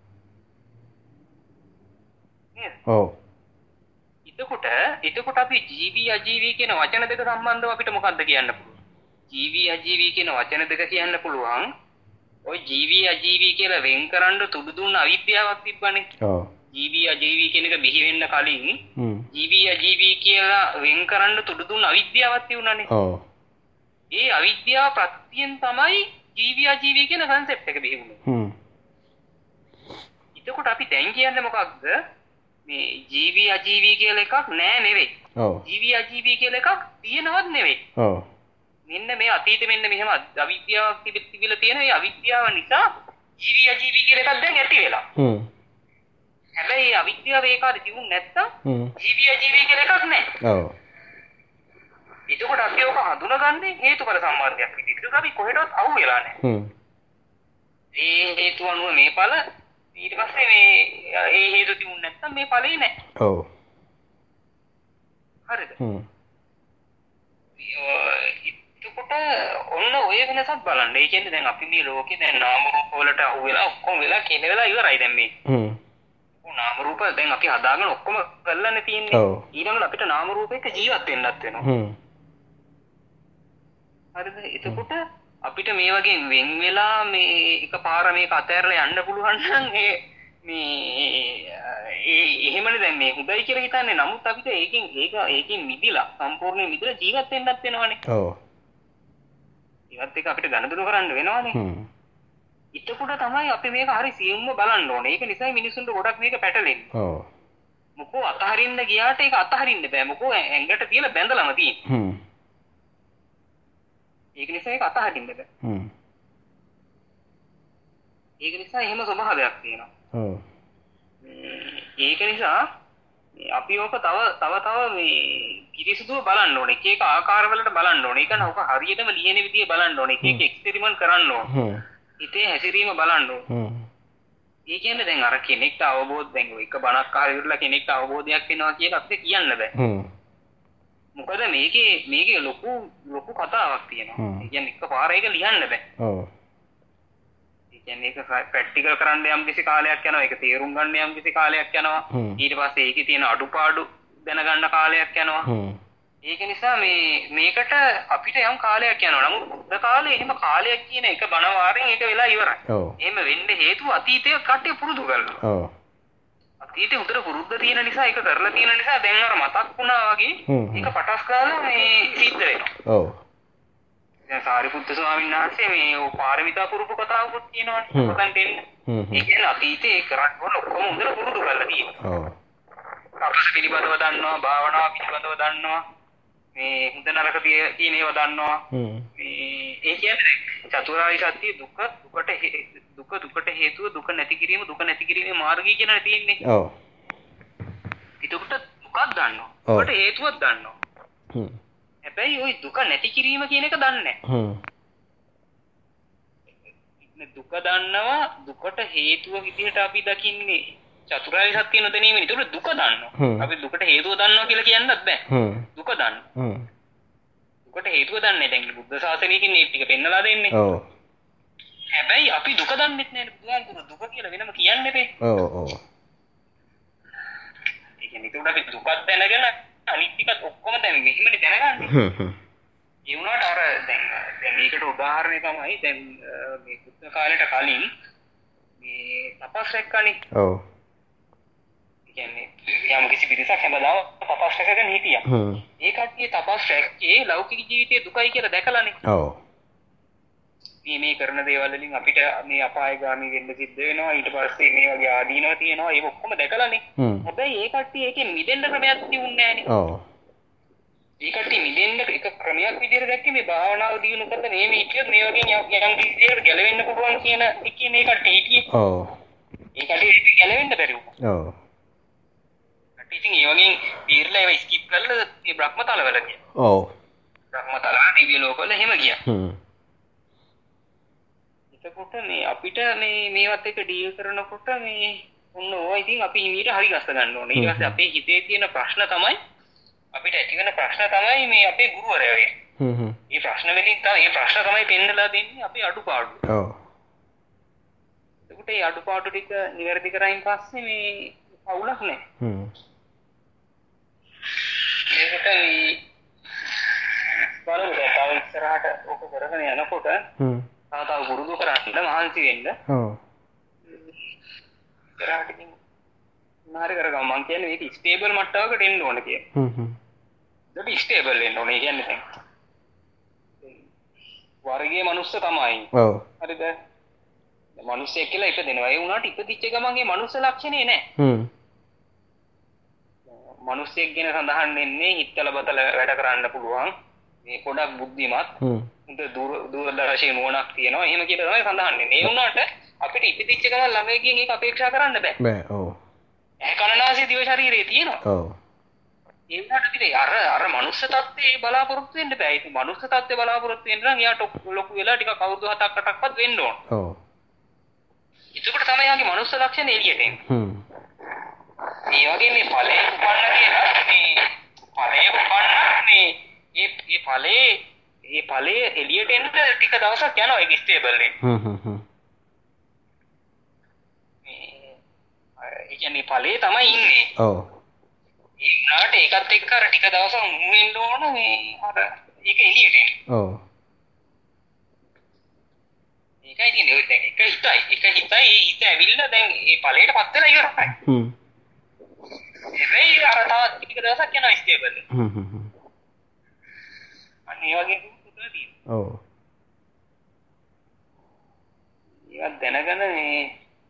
Speaker 1: නේද? ඔව්. එතකොට එතකොට අපි ජීවි අජීවි කියන වචන දෙක සම්බන්ධව අපිට මොකද්ද කියන්න පුළුවන්? ජීවි අජීවි කියන වචන දෙක කියන්න පුළුවන්. ඔය ජීවි අජීවි කියලා වෙන් කරන්න තුඩු දුන්න අවිද්‍යාවක් තිබ්බනේ. ඔව්. ජීවි අජීවි කියන එක බිහි වෙන්න කලින් ජීවි අජීවි කියලා වෙන් කරන්න තුඩු දුන්න අවිද්‍යාවක් තිබුණානේ. ඔව්. ඒ අවිද්‍යාව ප්‍රත්‍යයෙන් තමයි ජීවි අජීවි කියන concept එක බිහි වුණා.
Speaker 2: හ්ම්.
Speaker 1: එතකොට අපි දැන් කියන්නේ මොකක්ද? මේ ජීවි අජීවි කියලා එකක් නෑ නෙවෙයි.
Speaker 2: ඔව්.
Speaker 1: ජීවි අජීවි කියලා එකක් තියෙනවත් නෙවෙයි.
Speaker 2: ඔව්.
Speaker 1: මෙන්න මේ අතීතෙ මෙන්න මෙහෙම අවිද්‍යාවක් තිබිලා තියෙන මේ අවිද්‍යාව නිසා ජීවි අජීවි කියලා එකක් දැන් ඇති වෙලා.
Speaker 2: හ්ම්.
Speaker 1: හැබැයි අවිද්‍යාව ඒකාට තිබුණ නැත්තම්
Speaker 2: හ්ම්.
Speaker 1: ජීවි අජීවි කියලා එකක් නෑ.
Speaker 2: ඔව්.
Speaker 1: එතකොට අපි ඔක හඳුනගන්නේ හේතුඵල සම්බන්ධයක් විදිහට. ඒක අපි කොහෙටවත් අහු වෙලා නැහැ.
Speaker 2: හ්ම්.
Speaker 1: ඒ හේතු අනුව මේ ඵල ඊට පස්සේ මේ ඒ හේතු තිබුණ නැත්නම් මේ ඵලෙ නැහැ.
Speaker 2: ඔව්.
Speaker 1: හරිද?
Speaker 2: හ්ම්.
Speaker 1: එතකොට ඔන්න ඔය වෙනසක් බලන්න. ඒ කියන්නේ දැන් අපි මේ ලෝකේ දැන් නාම රූප වලට අහු වෙලා ඔක්කොම වෙලා කියන වෙලා ඉවරයි දැන් මේ.
Speaker 2: හ්ම්.
Speaker 1: නාම රූප දැන් අපි හදාගෙන ඔක්කොම කරලානේ තියෙන්නේ.
Speaker 2: ඔව්.
Speaker 1: ඊළඟට අපිට නාම රූප එක්ක ජීවත් වෙන්නත් වෙනවා.
Speaker 2: හ්ම්.
Speaker 1: හරිද? එතකොට අපිට මේ වගේ වෙන් වෙලා මේ එකපාර මේක අතහැරලා යන්න පුළුවන් නම් ඒ මේ ඒ එහෙමනේ දැන් මේ හොඳයි කියලා හිතන්නේ. නමුත් අපිට ඒකෙන් ඒක ඒකෙන් මිදිලා සම්පූර්ණයෙන් මිදලා ජීවත් වෙන්නත් වෙනවනේ.
Speaker 2: ඔව්.
Speaker 1: ඒවත් එක අපිට ගණදෙනු කරන්න වෙනවනේ.
Speaker 2: හ්ම්.
Speaker 1: එතකොට තමයි අපි මේක හරි සියුම්ව බලන්න ඕනේ. ඒක නිසායි මිනිසුන්ට ගොඩක් මේක පැටලෙන්නේ.
Speaker 2: ඔව්.
Speaker 1: මොකෝ අතහරින්න ගියාට ඒක අතහරින්න බෑ. මොකෝ ඇඟට තියලා බැඳලාම තියෙන්නේ.
Speaker 2: හ්ම්.
Speaker 1: ඒක නිසා ඒක අතහරින්න බෑ.
Speaker 2: හ්ම්.
Speaker 1: ඒක නිසා එහෙම ස්වභාවයක් තියෙනවා.
Speaker 2: ඔව්.
Speaker 1: ඒක නිසා අපි ඕක තව තව තව මේ පිරිසිදුව බලන්න ඕනේ. එක එක ආකාරවලට බලන්න ඕනේ. ඒක නෝක හරියටම ලියන විදිය බලන්න ඕනේ. එක එක එක්ස්පෙරිමන්ට් කරන්න ඕනේ.
Speaker 2: හ්ම්.
Speaker 1: හිතේ හැසිරීම බලන්න ඕනේ.
Speaker 2: හ්ම්.
Speaker 1: ඒ කියන්නේ දැන් අර කෙනෙක්ට අවබෝධ දැන් එක බණක් අහලා ඉවරලා කෙනෙක්ට අවබෝධයක් වෙනවා කියලා අපිට කියන්න බෑ.
Speaker 2: හ්ම්.
Speaker 1: මොකද මේකේ මේකේ ලොකු ලොකු කතාවක් තියෙනවා. ඒ කියන්නේ එකපාර ඒක ලියන්න බෑ.
Speaker 2: ඔව්.
Speaker 1: ඒ කියන්නේ ඒක ප්‍රැක්ටිකල් කරන්න යම් කිසි කාලයක් යනවා. ඒක තේරුම් ගන්න යම් කිසි කාලයක් යනවා. ඊට පස්සේ ඒකේ තියෙන අඩුපාඩු දැනගන්න කාලයක් යනවා.
Speaker 2: හ්ම්.
Speaker 1: ඒක නිසා මේ මේකට අපිට යම් කාලයක් යනවා. නමුත් බුද්ධ කාලේ එහෙම කාලයක් කියන එක බණ වාරෙන් ඒක වෙලා ඉවරයි.
Speaker 2: ඔව්.
Speaker 1: එහෙම වෙන්න හේතුව අතීතයේ කට්ටිය පුරුදු කරලා.
Speaker 2: ඔව්.
Speaker 1: අතීතේ උතර පුරුද්ද තියෙන නිසා ඒක කරලා තියෙන නිසා දැන් අර මතක් වුණා වගේ ඒක පටස් ගාලා මේ සිද්ධ වෙනවා.
Speaker 2: ඔව්.
Speaker 1: දැන් සාරිපුත්ත ස්වාමීන් වහන්සේ මේ පාරමිතා පුරුදු කතාවකුත් කියනවානේ. ඔතෙන් දෙන්න. ඒ කියන්නේ අතීතේ ඒ කරන්න ඕන ඔක්කොම උතර පුරුදු කරලා තියෙනවා.
Speaker 2: ඔව්.
Speaker 1: අපස පිළිබඳව දන්නවා, භාවනාව පිළිබඳව දන්නවා. මේ හොඳ නරක තියෙන ඒවා දන්නවා. මේ ඒ කියන්නේ චතුරාර්ය සත්‍ය දුක දුකට දුක දුකට හේතුව දුක නැති කිරීම දුක නැති කිරීමේ මාර්ගය කියලානේ තියෙන්නේ.
Speaker 2: ඔව්.
Speaker 1: ඒකට දුකක් දන්නවා. දුකට හේතුවක් දන්නවා.
Speaker 2: හ්ම්.
Speaker 1: හැබැයි ওই දුක නැති කිරීම කියන එක දන්නේ නැහැ.
Speaker 2: හ්ම්.
Speaker 1: දුක දන්නවා දුකට හේතුව විදිහට අපි දකින්නේ චතුරාර්ය සත්‍ය නොදැනීමනේ. ඒකට දුක දන්නවා. අපි දුකට හේතුව දන්නවා කියලා කියන්නත් බෑ.
Speaker 2: හ්ම්.
Speaker 1: දුක දන්නවා.
Speaker 2: හ්ම්.
Speaker 1: දුකට හේතුව දන්නේ දැන් බුද්ධ ශාසනයකින් මේ ටික පෙන්නලා දෙන්නේ.
Speaker 2: ඔව්.
Speaker 1: හැබැයි අපි දුක දන්නෙත් නෑ. බුදුහාමුදුරුවෝ දුක කියලා වෙනම කියන්නේ බෑ.
Speaker 2: ඔව් ඔව්.
Speaker 1: ඒ කියන්නේ ඒකට අපි දුකක් දැනගෙන අනිත් ටිකත් ඔක්කොම දැන් මෙහෙමනේ දැනගන්නේ.
Speaker 2: හ්ම් හ්ම්.
Speaker 1: ඒ වුණාට අර දැන් දැන් මේකට උදාහරණය තමයි දැන් මේ බුද්ධ කාලයට කලින් මේ තපස් රැක්කනේ.
Speaker 2: ඔව්.
Speaker 1: ඒ කියන්නේ යම් කිසි පිරිසක් හැමදාම තපස් රැකගෙන හිටියා.
Speaker 2: හ්ම්.
Speaker 1: ඒ කට්ටිය තපස් රැක්කේ ලෞකික ජීවිතයේ දුකයි කියලා දැකලානේ.
Speaker 2: ඔව්.
Speaker 1: මේ මේ කරන දේවල් වලින් අපිට මේ අපායගාමී වෙන්න සිද්ධ වෙනවා. ඊට පස්සේ මේ වගේ ආදීනව තියෙනවා. ඒක ඔක්කොම දැකලානේ. හැබැයි ඒ කට්ටිය ඒකෙන් මිදෙන්න ක්‍රමයක් තියුන්නේ නැහනේ.
Speaker 2: ඔව්.
Speaker 1: ඒ කට්ටිය මිදෙන්න එක ක්‍රමයක් විදිහට දැක්කේ මේ භාවනාව දියුණු කරලා මේ විදියට මේ වගේ යම් කිසියකට ගැලවෙන්න පුළුවන් කියන එකේ මේ කට්ටිය හිටියේ.
Speaker 2: ඔව්.
Speaker 1: ඒ කට්ටිය ගැලවෙන්න බැරි වුණා.
Speaker 2: ඔව්.
Speaker 1: කට්ටිය ඉතින් ඒ වගේ පීර්ලා ඒවා ස්කිප් කරලා මේ බ්‍රහ්මතලවල ගියා.
Speaker 2: ඔව්.
Speaker 1: බ්‍රහ්මතල දිව්‍ය ලෝකවල එහෙම ගියා.
Speaker 2: හ්ම්.
Speaker 1: එතකොට මේ අපිට මේ මේවත් එක ඩීල් කරනකොට මේ ඔන්න ඕවා ඉතින් අපි හිමීට හරි ගස්ස ගන්න ඕනේ. ඊට පස්සේ අපේ හිතේ තියෙන ප්‍රශ්න තමයි අපිට ඇති වෙන ප්‍රශ්න තමයි මේ අපේ ගුරුවරයා වෙන්නේ.
Speaker 2: හ්ම් හ්ම්.
Speaker 1: මේ ප්‍රශ්න වලින් තමයි මේ ප්‍රශ්න තමයි පෙන්නලා දෙන්නේ අපේ අඩුපාඩු.
Speaker 2: ඔව්.
Speaker 1: ඒකට මේ අඩුපාඩු ටික නිවැරදි කරයින් පස්සේ මේ අවුලක් නැහැ.
Speaker 2: හ්ම්.
Speaker 1: ඒකට මේ බලමු දැන් තව ඉස්සරහට ඔක කරගෙන යනකොට
Speaker 2: හ්ම්.
Speaker 1: තව තව පුරුදු කරන්න මහන්සි වෙන්න.
Speaker 2: ඔව්.
Speaker 1: ඉස්සරහට ඉතින් මාරි කරගමු. මං කියන්නේ මේක ස්ටේබල් මට්ටමකට එන්න ඕනේ කියලා.
Speaker 2: හ්ම් හ්ම්.
Speaker 1: ඒක ස්ටේබල් වෙන්න ඕනේ කියන්නේ දැන්. වර්ගයේ මනුස්ස තමයි.
Speaker 2: ඔව්.
Speaker 1: හරිද? මනුස්සයෙක් කියලා ඉපදෙනවා. ඒ වුණාට ඉපදිච්ච ගමන්ගේ මනුස්ස ලක්ෂණේ නැහැ.
Speaker 2: හ්ම්.
Speaker 1: මනුස්සයෙක් ගැන සඳහන් වෙන්නේ හිතල බතල වැඩ කරන්න පුළුවන්. මේ පොඩක් බුද්ධිමත්.
Speaker 2: හ්ම්.
Speaker 1: හොඳ දුර දුරදර්ශී නුවණක් තියෙනවා. එහෙම කියලා තමයි සඳහන් වෙන්නේ. ඒ වුණාට අපිට ඉපදිච්ච ගමන් ළමයිගෙන් ඒක අපේක්ෂා කරන්න බෑ.
Speaker 2: බෑ. ඔව්.
Speaker 1: ඇහැ කනනාසය දිව ශරීරේ තියෙනවා.
Speaker 2: ඔව්.
Speaker 1: ඒ වුණාට ඉතින් අර අර මනුස්ස තත්ත්වේ බලාපොරොත්තු වෙන්න බෑ. ඉතින් මනුස්ස තත්ත්වේ බලාපොරොත්තු වෙන්න නම් එයාට ලොකු වෙලා ටිකක් අවුරුදු හතක් අටක්වත් වෙන්න ඕන.
Speaker 2: ඔව්.
Speaker 1: එතකොට තමයි යාගේ මනුස්ස ලක්ෂණ එළියට එන්නේ.
Speaker 2: හ්ම්.
Speaker 1: ඒ වගේ මේ ඵලයේ උපන්න කියලා මේ ඵලයේ උපන්න මේ මේ මේ ඵලයේ මේ ඵලයේ එළියට එන්න ටික දවසක් යනවා ඒක ස්ටේබල් වෙන්න.
Speaker 2: හ්ම් හ්ම් හ්ම්.
Speaker 1: මේ ඒ කියන්නේ ඵලයේ තමයි ඉන්නේ.
Speaker 2: ඔව්.
Speaker 1: ඒ වුණාට ඒකත් එක්ක අර ටික දවසක් මුන් වෙන්න ඕන මේ අර ඒක එළියට එන්න.
Speaker 2: ඔව්.
Speaker 1: ඒකයි තියෙන්නේ ඔය දැන් එක හිතයි එක හිතයි ඒ හිත ඇවිල්ලා දැන් මේ ඵලයටපත් වෙලා ඉවරයි.
Speaker 2: හ්ම්.
Speaker 1: හැබැයි අර තවත් ටික දවසක් යනවා ස්ටේබල්.
Speaker 2: හ්ම් හ්ම් හ්ම්.
Speaker 1: අන්න ඒ වගේ පුදුම තියෙනවා.
Speaker 2: ඔව්.
Speaker 1: ඒවත් දැනගෙන මේ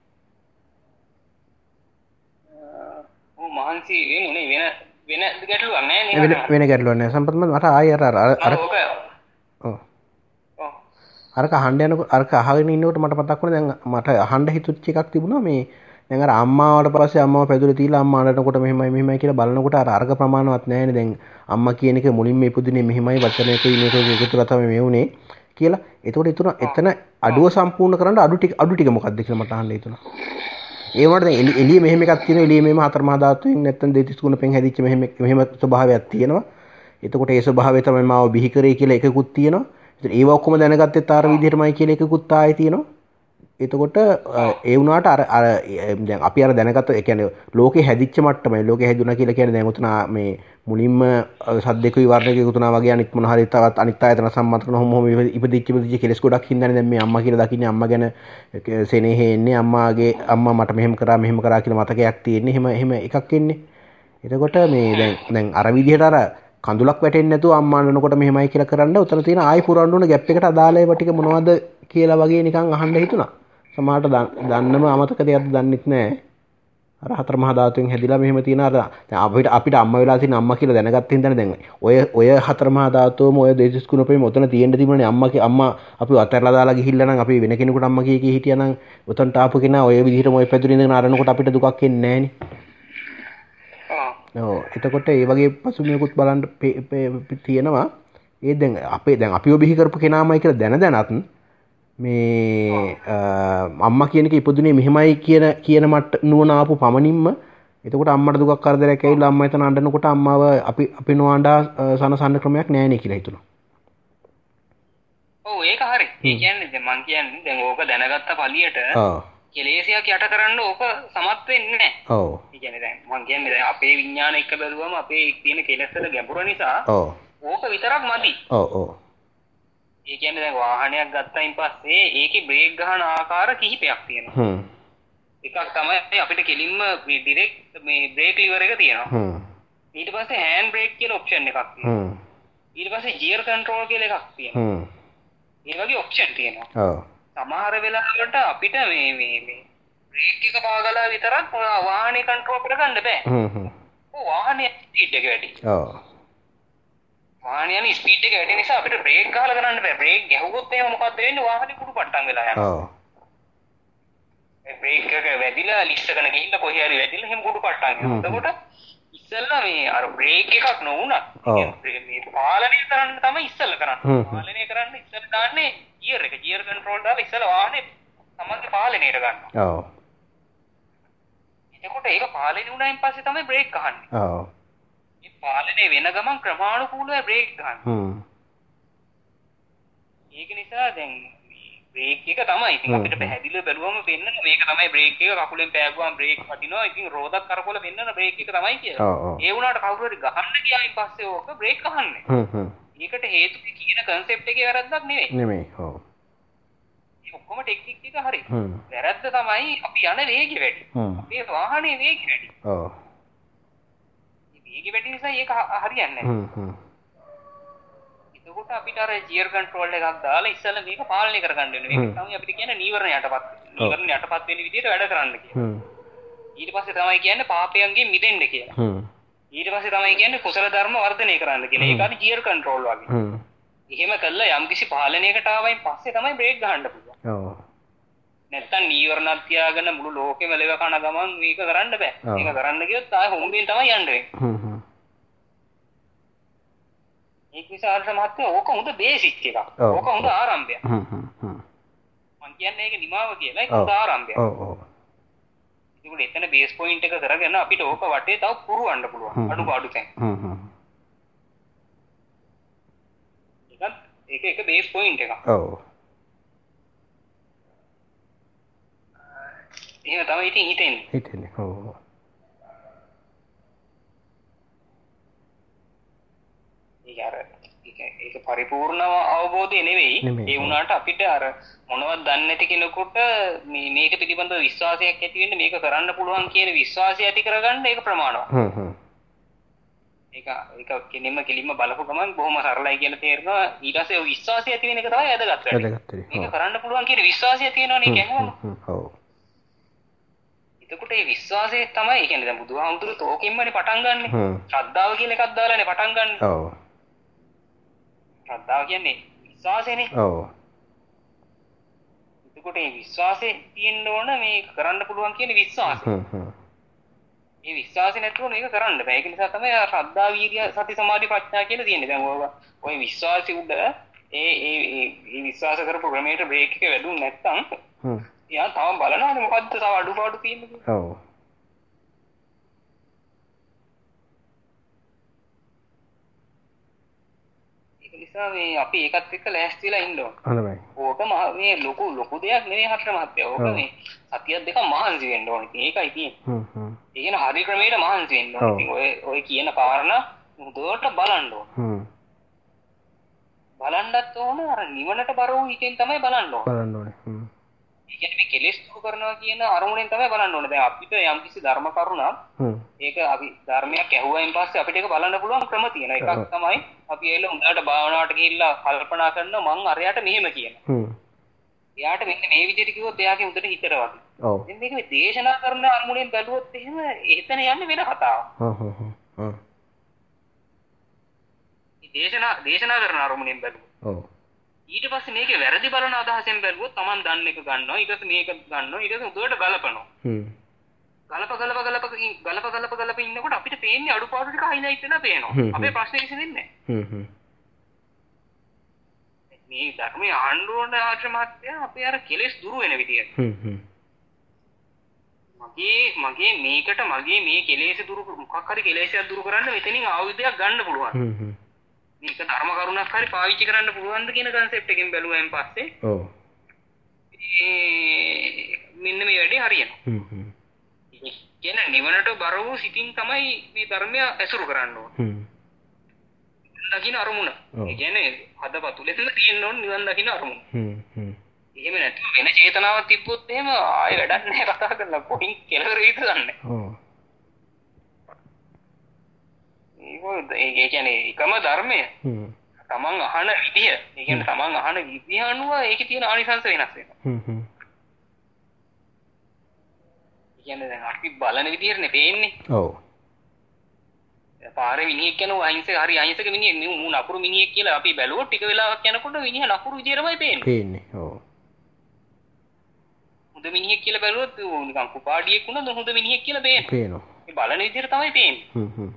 Speaker 1: ඔව් මහන්සි වෙන්නේ වෙන වෙන ගැටලුවක් නැහැ නේ.
Speaker 2: වෙන වෙන ගැටලුවක් නැහැ. සම්පත් මට ආයෙ අර අර අර
Speaker 1: ඔක
Speaker 2: ඔව්.
Speaker 1: ඔව්.
Speaker 2: අරක අහන්න යනකොට අරක අහගෙන ඉන්නකොට මට මතක් වුණා දැන් මට අහන්න හිතුච්ච එකක් තිබුණා මේ දැන් අර අම්මාවට පස්සේ අම්මාව පැදුරේ තියලා අම්මා අඬනකොට මෙහෙමයි මෙහෙමයි කියලා බලනකොට අර අර්ග ප්‍රමාණවත් නැහැනේ දැන් අම්මා කියන එක මුලින්ම ඉපදුනේ මෙහෙමයි වචනයකයි මේක එකතුලා තමයි මේ වුනේ කියලා. එතකොට එතුන එතන අඩුව සම්පූර්ණ කරන්න අඩු ටික අඩු ටික මොකක්ද කියලා මට අහන්න හිතුණා. ඒ වුණාට දැන් එළිය මෙහෙම එකක් තියෙනවා එළිය මෙහෙම හතර මහා ධාතුවෙන් නැත්තම් දෙතිස් ගුණපෙන් හැදිච්ච මෙහෙම මෙහෙම ස්වභාවයක් තියෙනවා. එතකොට ඒ ස්වභාවය තමයි මාව බිහි කරේ කියලා එකකුත් තියෙනවා. ඉතින් ඒව ඔක්කොම දැනගත්තෙත් ආර විදිහටමයි කියලා එකකුත් ආයේ තියෙනවා. එතකොට ඒ වුණාට අර අර දැන් අපි අර දැනගත්ත ඒ කියන්නේ ලෝකේ හැදිච්ච මට්ටමයි ලෝකේ හැදුණා කියලා කියන්නේ දැන් උතන මේ මුලින්ම සද්දේකුයි වර්ණකේ උතුනා වගේ අනිත් මොන හරි තවත් අනිත් ආයතන සම්මත කරන හොම හොම ඉපදිච්ච ඉපදිච්ච කෙලස් ගොඩක් හින්දානේ දැන් මේ අම්මා කියලා දකින්නේ අම්මා ගැන සෙනෙහෙ එන්නේ අම්මාගේ අම්මා මට මෙහෙම කරා මෙහෙම කරා කියලා මතකයක් තියෙන්නේ එහෙම එහෙම එකක් එන්නේ. එතකොට මේ දැන් දැන් අර විදිහට අර කඳුලක් වැටෙන්නේ නැතුව අම්මා අඬනකොට මෙහෙමයි කියලා කරන්න උතන තියෙන ආයි පුරන්න ඕන ગેප් එකට අදාළ ඒවා ටික මොනවද කියලා වගේ නිකන් අහන්න හිතුණා. සමහරට දන්නම අමතක දෙයක්ද දන්නෙත් නැහැ. අර හතර මහා ධාතුවෙන් හැදිලා මෙහෙම තියෙන අර දැන් අපිට අපිට අම්මා වෙලා තියෙන අම්මා කියලා දැනගත්ත හින්දානේ දැන් ඔය ඔය හතර මහා ධාතුවම ඔය දෙතිස් ගුණපෙම ඔතන තියෙන්න තිබුණනේ අම්මාගේ අම්මා අපිව අතහැරලා දාලා ගිහිල්ලා නම් අපි වෙන කෙනෙකුට අම්මා කිය කී හිටියා නම් උතන්ට ආපු කෙනා ඔය විදිහටම ඔය පැදුරින් ඉඳගෙන අරනකොට අපිට දුකක් එන්නේ නැහනේ. ඔව් එතකොට ඒ වගේ පසුබිමකුත් බලන්න තියෙනවා. ඒ දැන් අපේ දැන් අපිව බිහි කරපු කෙනාමයි කියලා දැන දැනත් මේ අම්මා කියන එක ඉපදුනේ මෙහෙමයි කියන කියන මට නුවණ ආපු පමණින්ම එතකොට අම්මට දුකක් කරදරයක් ඇවිල්ලා අම්මා එතන අඬනකොට අම්මාව අපි අපි නොඅඬා සනසන්න ක්‍රමයක් නැහැ නේ කියලා හිතුණා.
Speaker 1: ඔව් ඒක හරි. ඒ කියන්නේ දැන් මං කියන්නේ දැන් ඕක දැනගත්ත පළියට
Speaker 2: ඔව්.
Speaker 1: කෙලෙසියක් යට කරන්න ඕක සමත් වෙන්නේ නැහැ.
Speaker 2: ඔව්.
Speaker 1: ඒ කියන්නේ දැන් මං කියන්නේ දැන් අපේ විඥාන එක්ක බැලුවම අපේ තියෙන කෙලෙස් වල ගැඹුර නිසා
Speaker 2: ඔව්.
Speaker 1: ඕක විතරක් මදි.
Speaker 2: ඔව් ඔව්.
Speaker 1: ඒ කියන්නේ දැන් වාහනයක් ගත්තයින් පස්සේ ඒකේ බ්‍රේක් ගහන ආකාර කිහිපයක් තියෙනවා.
Speaker 2: හ්ම්.
Speaker 1: එකක් තමයි අපිට කෙලින්ම මේ ඩිරෙක්ට් මේ බ්‍රේක් ලිවර් එක තියෙනවා.
Speaker 2: හ්ම්.
Speaker 1: ඊට පස්සේ හෑන්ඩ් බ්‍රේක් කියලා ඔප්ෂන් එකක් තියෙනවා.
Speaker 2: හ්ම්.
Speaker 1: ඊට පස්සේ ගියර් කන්ට්‍රෝල් කියලා එකක් තියෙනවා.
Speaker 2: හ්ම්.
Speaker 1: ඒ වගේ ඔප්ෂන් තියෙනවා.
Speaker 2: ඔව්.
Speaker 1: සමහර වෙලාවට අපිට මේ මේ මේ බ්‍රේක් එක පාගලා විතරක් වාහනේ කන්ට්‍රෝල් කරගන්න බෑ.
Speaker 2: හ්ම් හ්ම්.
Speaker 1: ඔව් වාහනේ ස්පීඩ් එක වැඩි.
Speaker 2: ඔව්.
Speaker 1: වාහනේ යන ස්පීඩ් එක වැඩි නිසා අපිට බ්‍රේක් ගහලා කරන්න බෑ. බ්‍රේක් ගැහුවොත් එහෙම මොකද්ද වෙන්නේ? වාහනේ කුඩු පට්ටම් වෙලා යනවා.
Speaker 2: ඔව්.
Speaker 1: ඒ බ්‍රේක් එක වැදිලා ලිස්සගෙන ගිහිල්ලා කොහේ හරි වැදිලා එහෙම කුඩු පට්ටම් වෙනවා. එතකොට ඉස්සෙල්ලා මේ අර බ්‍රේක් එකක් නොවුණා. මේ පාලනය කරන්න තමයි ඉස්සෙල්ලා කරන්නේ. පාලනය කරන්න ඉස්සෙල්ලා දාන්නේ ගියර් එක. ගියර් කන්ට්‍රෝල් දාලා ඉස්සෙල්ලා වාහනේ තමන්ගේ පාලනයට ගන්නවා.
Speaker 2: ඔව්.
Speaker 1: එතකොට ඒක පාලනය වුණායින් පස්සේ තමයි බ්‍රේක් ගහන්නේ.
Speaker 2: ඔව්.
Speaker 1: මේ පාලනය වෙන ගමන් ක්‍රමානුකූලව බ්‍රේක් ගන්න.
Speaker 2: හ්ම්.
Speaker 1: ඒක නිසා දැන් බ්‍රේක් එක තමයි. ඉතින් අපිට පැහැදිලිව බැලුවම පෙන්නන මේක තමයි බ්‍රේක් එක. කකුලෙන් පෑගුවාම බ්‍රේක් වදිනවා. ඉතින් රෝදක් කරකවල පෙන්නන බ්‍රේක් එක තමයි කියලා.
Speaker 2: ඔව් ඔව්.
Speaker 1: ඒ වුණාට කවුරු හරි ගහන්න ගියායින් පස්සේ ඕක බ්‍රේක් ගහන්නේ.
Speaker 2: හ්ම් හ්ම්.
Speaker 1: ඒකට හේතු කියන concept එකේ වැරද්දක් නෙවෙයි.
Speaker 2: නෙමෙයි. ඔව්.
Speaker 1: මේ ඔක්කොම ටෙක්නික් ටික හරි.
Speaker 2: හ්ම්.
Speaker 1: වැරද්ද තමයි අපි යන වේගය වැඩි.
Speaker 2: හ්ම්.
Speaker 1: අපේ වාහනේ වේගය වැඩි.
Speaker 2: ඔව්.
Speaker 1: මේ වේගය වැඩි නිසා ඒක හරියන්නේ නැහැ.
Speaker 2: හ්ම් හ්ම්.
Speaker 1: එතකොට අපිට අර ජියර් කන්ට්‍රෝල් එකක් දාලා ඉස්සෙල්ලා මේක පාලනය කරගන්න වෙනවා. මේක තමයි අපිට කියන්නේ නීවරණ යටපත්. නීවරණ යටපත් වෙන විදිහට වැඩ කරන්න කියලා. ඊට පස්සේ තමයි කියන්නේ පාපයන්ගෙන් මිදෙන්න කියලා. ඊට පස්සේ තමයි කියන්නේ කුසල ධර්ම වර්ධනය කරන්න කියලා. ඒක අර ජියර් කන්ට්‍රෝල් වගේ. එහෙම කළා යම්කිසි පාලනයකට ආවයින් පස්සේ තමයි බ්‍රේක් ගහන්න පුළුවන්. ඔව්. නැත්තම් නීවරණක් තියාගෙන මුළු ලෝකෙම ලෙව කන ගමන් මේක කරන්න බෑ. මේක කරන්න ගියොත් ආයෙ හොම්බෙන් තමයි යන්න වෙන්නේ. හ්ම් හ්ම්. ඒක නිසා අර මහත්තයා ඕක හොඳ බේසික් එකක්. ඕක හොඳ ආරම්භයක්. හ්ම් හ්ම් හ්ම්. මම කියන්නේ ඒක නිමාව කියලා. ඒක හොඳ ආරම්භයක්. ඔව් ඔව්. ඒකෝට එතන බේස් පොයින්ට් එක කරගෙන අපිට ඕක වටේ තව පුරවන්න පුළුවන්. අඩු පාඩු තැන්. හ්ම් හ්ම්. ඒක ඒක බේස් පොයින්ට් එකක්. ඔව්. එහෙම තමයි ඉතින් හිතෙන්නේ. හිතෙන්නේ. ඔව්. ඒක අර ඒක පරිපූර්ණ අවබෝධය නෙවෙයි. ඒ වුණාට අපිට අර මොනවද දන්නේ නැති කෙනෙකුට මේ මේක පිළිබඳව විශ්වාසයක් ඇති වෙන්න මේක කරන්න පුළුවන් කියන විශ්වාසය ඇති කරගන්න ඒක ප්‍රමාණවත්. හ්ම් හ්ම්. ඒක ඒක කෙනෙම කෙලින්ම බලපු ගමන් බොහොම සරලයි කියලා තේරෙනවා. ඊට පස්සේ විශ්වාසය ඇති වෙන එක තමයි වැදගත් වෙන්නේ. මේක කරන්න පුළුවන් කියන විශ්වාසය තියෙනවනේ කියන්නේ. හ්ම් ඔව්. එතකොට මේ විශ්වාසය තමයි කියන්නේ දැන් බුදුහාමුදුරුවෝ තෝකින්මනේ පටන් ගන්නෙ. ශ්‍රද්ධාව කියන එකක් දාලානේ පටන් ගන්නෙ. ඔව්. ශ්‍රද්ධාව කියන්නේ විශ්වාසයනේ. ඔව්. එතකොට මේ විශ්වාසය තියෙන්න ඕන මේ කරන්න පුළුවන් කියන විශ්වාසය. හ්ම් හ්ම්. මේ විශ්වාසය නැතුව මේක කරන්න බෑ. ඒක නිසා තමයි ශ්‍රද්ධා, වීර්ය, සති, සමාධි, ප්‍රඥා කියලා තියෙන්නේ. දැන් ඔය ඔය විශ්වාසي උඩ ඒ ඒ ඒ විශ්වාස කරපු ක්‍රමයට බ්‍රේක් එක වැදුන්නේ නැත්තම් හ්ම්. යා තාම බලනවානේ මොකද්ද තව අඩුපාඩු තියෙන්නේ කියලා. ඔව්. ඒක නිසා මේ අපි ඒකත් එක්ක ලෑස්ති වෙලා ඉන්න ඕන. හොඳයි. ඕක මේ ලොකු ලොකු දෙයක් නෙවෙයි හතර මහත්තයා. ඕක මේ සතියක් දෙකක් මහන්සි වෙන්න ඕන. ඒකයි තියෙන්නේ. හ්ම් හ්ම්. ඒ කියන හරි ක්‍රමයට මහන්සි වෙන්න ඕන. ඉතින් ඔය ඔය කියන කාරණා හොඳට බලන්න ඕන. හ්ම්. බලන්නත් ඕන අර නිවනට බර වූ හිතෙන් තමයි බලන්න ඕන. බලන්න ඕනේ. හ්ම්. ඒ කියන්නේ මේ කෙලෙස් දුරු කරනවා කියන අරමුණෙන් තමයි බලන්න ඕනේ. දැන් අපිට යම්කිසි ධර්ම කරුණක් ඒක අපි ධර්මයක් ඇහුවයින් පස්සේ අපිට ඒක බලන්න පුළුවන් ක්‍රම තියෙනවා. එකක් තමයි අපි ඇවිල්ලා හොඳට භාවනාවට ගිහිල්ලා කල්පනා කරනවා මං අරයට මෙහෙම කියනවා. හ්ම්. එයාට මෙන්න මේ විදිහට කිව්වොත් එයාගේ උදේට හිතට වගේ. ඔව්. දැන් මේක මේ දේශනා කරන අරමුණෙන් බැලුවොත් එහෙම එතන යන්නේ වෙන කතාවක්. හ්ම් හ්ම් හ්ම්. හ්ම්. මේ දේශනා දේශනා කරන අරමුණෙන් බැලුවොත්. ඔව්. ඊට පස්සේ මේකේ වැරදි බලන අදහසෙන් බැලුවොත් Taman දන්න එක ගන්නවා ඊට පස්සේ මේක ගන්නවා ඊට පස්සේ උඩට ගලපනවා. හ්ම්. ගලප ගලප ගලප ගලප ගලප ගලප ඉන්නකොට අපිට පේන්නේ අඩුපාඩු ටික හයිලයිට් වෙලා පේනවා. අපේ ප්‍රශ්නේ විසඳෙන්නේ නැහැ. හ්ම් හ්ම්. මේ ධර්මයේ ආණ්ඩුවන ආශ්‍රමත්ය අපේ අර කෙලෙස් දුරු වෙන විදියට. හ්ම් හ්ම්. මගේ මගේ මේකට මගේ මේ කෙලෙස් දුරු මොකක් හරි කෙලෙසයක් දුරු කරන්න මෙතනින් ආයුධයක් ගන්න පුළුවන්. හ්ම් හ්ම්. මේක ධර්ම කරුණක් හරි පාවිච්චි කරන්න පුළුවන්ද කියන concept එකෙන් බැලුවායින් පස්සේ ඔව් ඒ මෙන්න මේ වැඩේ හරියනවා. හ්ම් හ්ම්. කියන නිවනට බර වූ සිතින් තමයි මේ ධර්මය ඇසුරු කරන්න ඕන. හ්ම්. දකින්න අරමුණ. ඒ කියන්නේ හදපතුලෙන් තියෙන්න ඕන නිවන් දකින්න අරමුණ. හ්ම් හ්ම්. එහෙම නැත්නම් වෙන චේතනාවක් තිබ්බොත් එහෙම ආයෙ වැඩක් නැහැ කතා කරලා පොඩි කෙලවර විතර ගන්න. ඔව්. ඒ කියන්නේ එකම ධර්මය තමන් අහන විදිය ඒ කියන්නේ තමන් අහන විදිය අනුව ඒකේ තියෙන ආනිසංස වෙනස් වෙනවා. හ්ම් හ්ම්. ඒ කියන්නේ දැන් අපි බලන විදියටනේ පේන්නේ. ඔව්. පාරේ මිනිහෙක් යනවා අහිංසක හරි අහිංසක මිනිහෙක් මූ නපුරු මිනිහෙක් කියලා අපි බැලුවොත් ටික වෙලාවක් යනකොට මිනිහා නපුරු විදියටමයි පේන්නේ. පේන්නේ. ඔව්. හොඳ මිනිහෙක් කියලා බැලුවොත් නිකන් කුපාඩියෙක් වුණොත් හොඳ මිනිහෙක් කියලා පේනවා. පේනවා. ඒ බලන විදියට තමයි පේන්නේ. හ්ම් හ්ම්.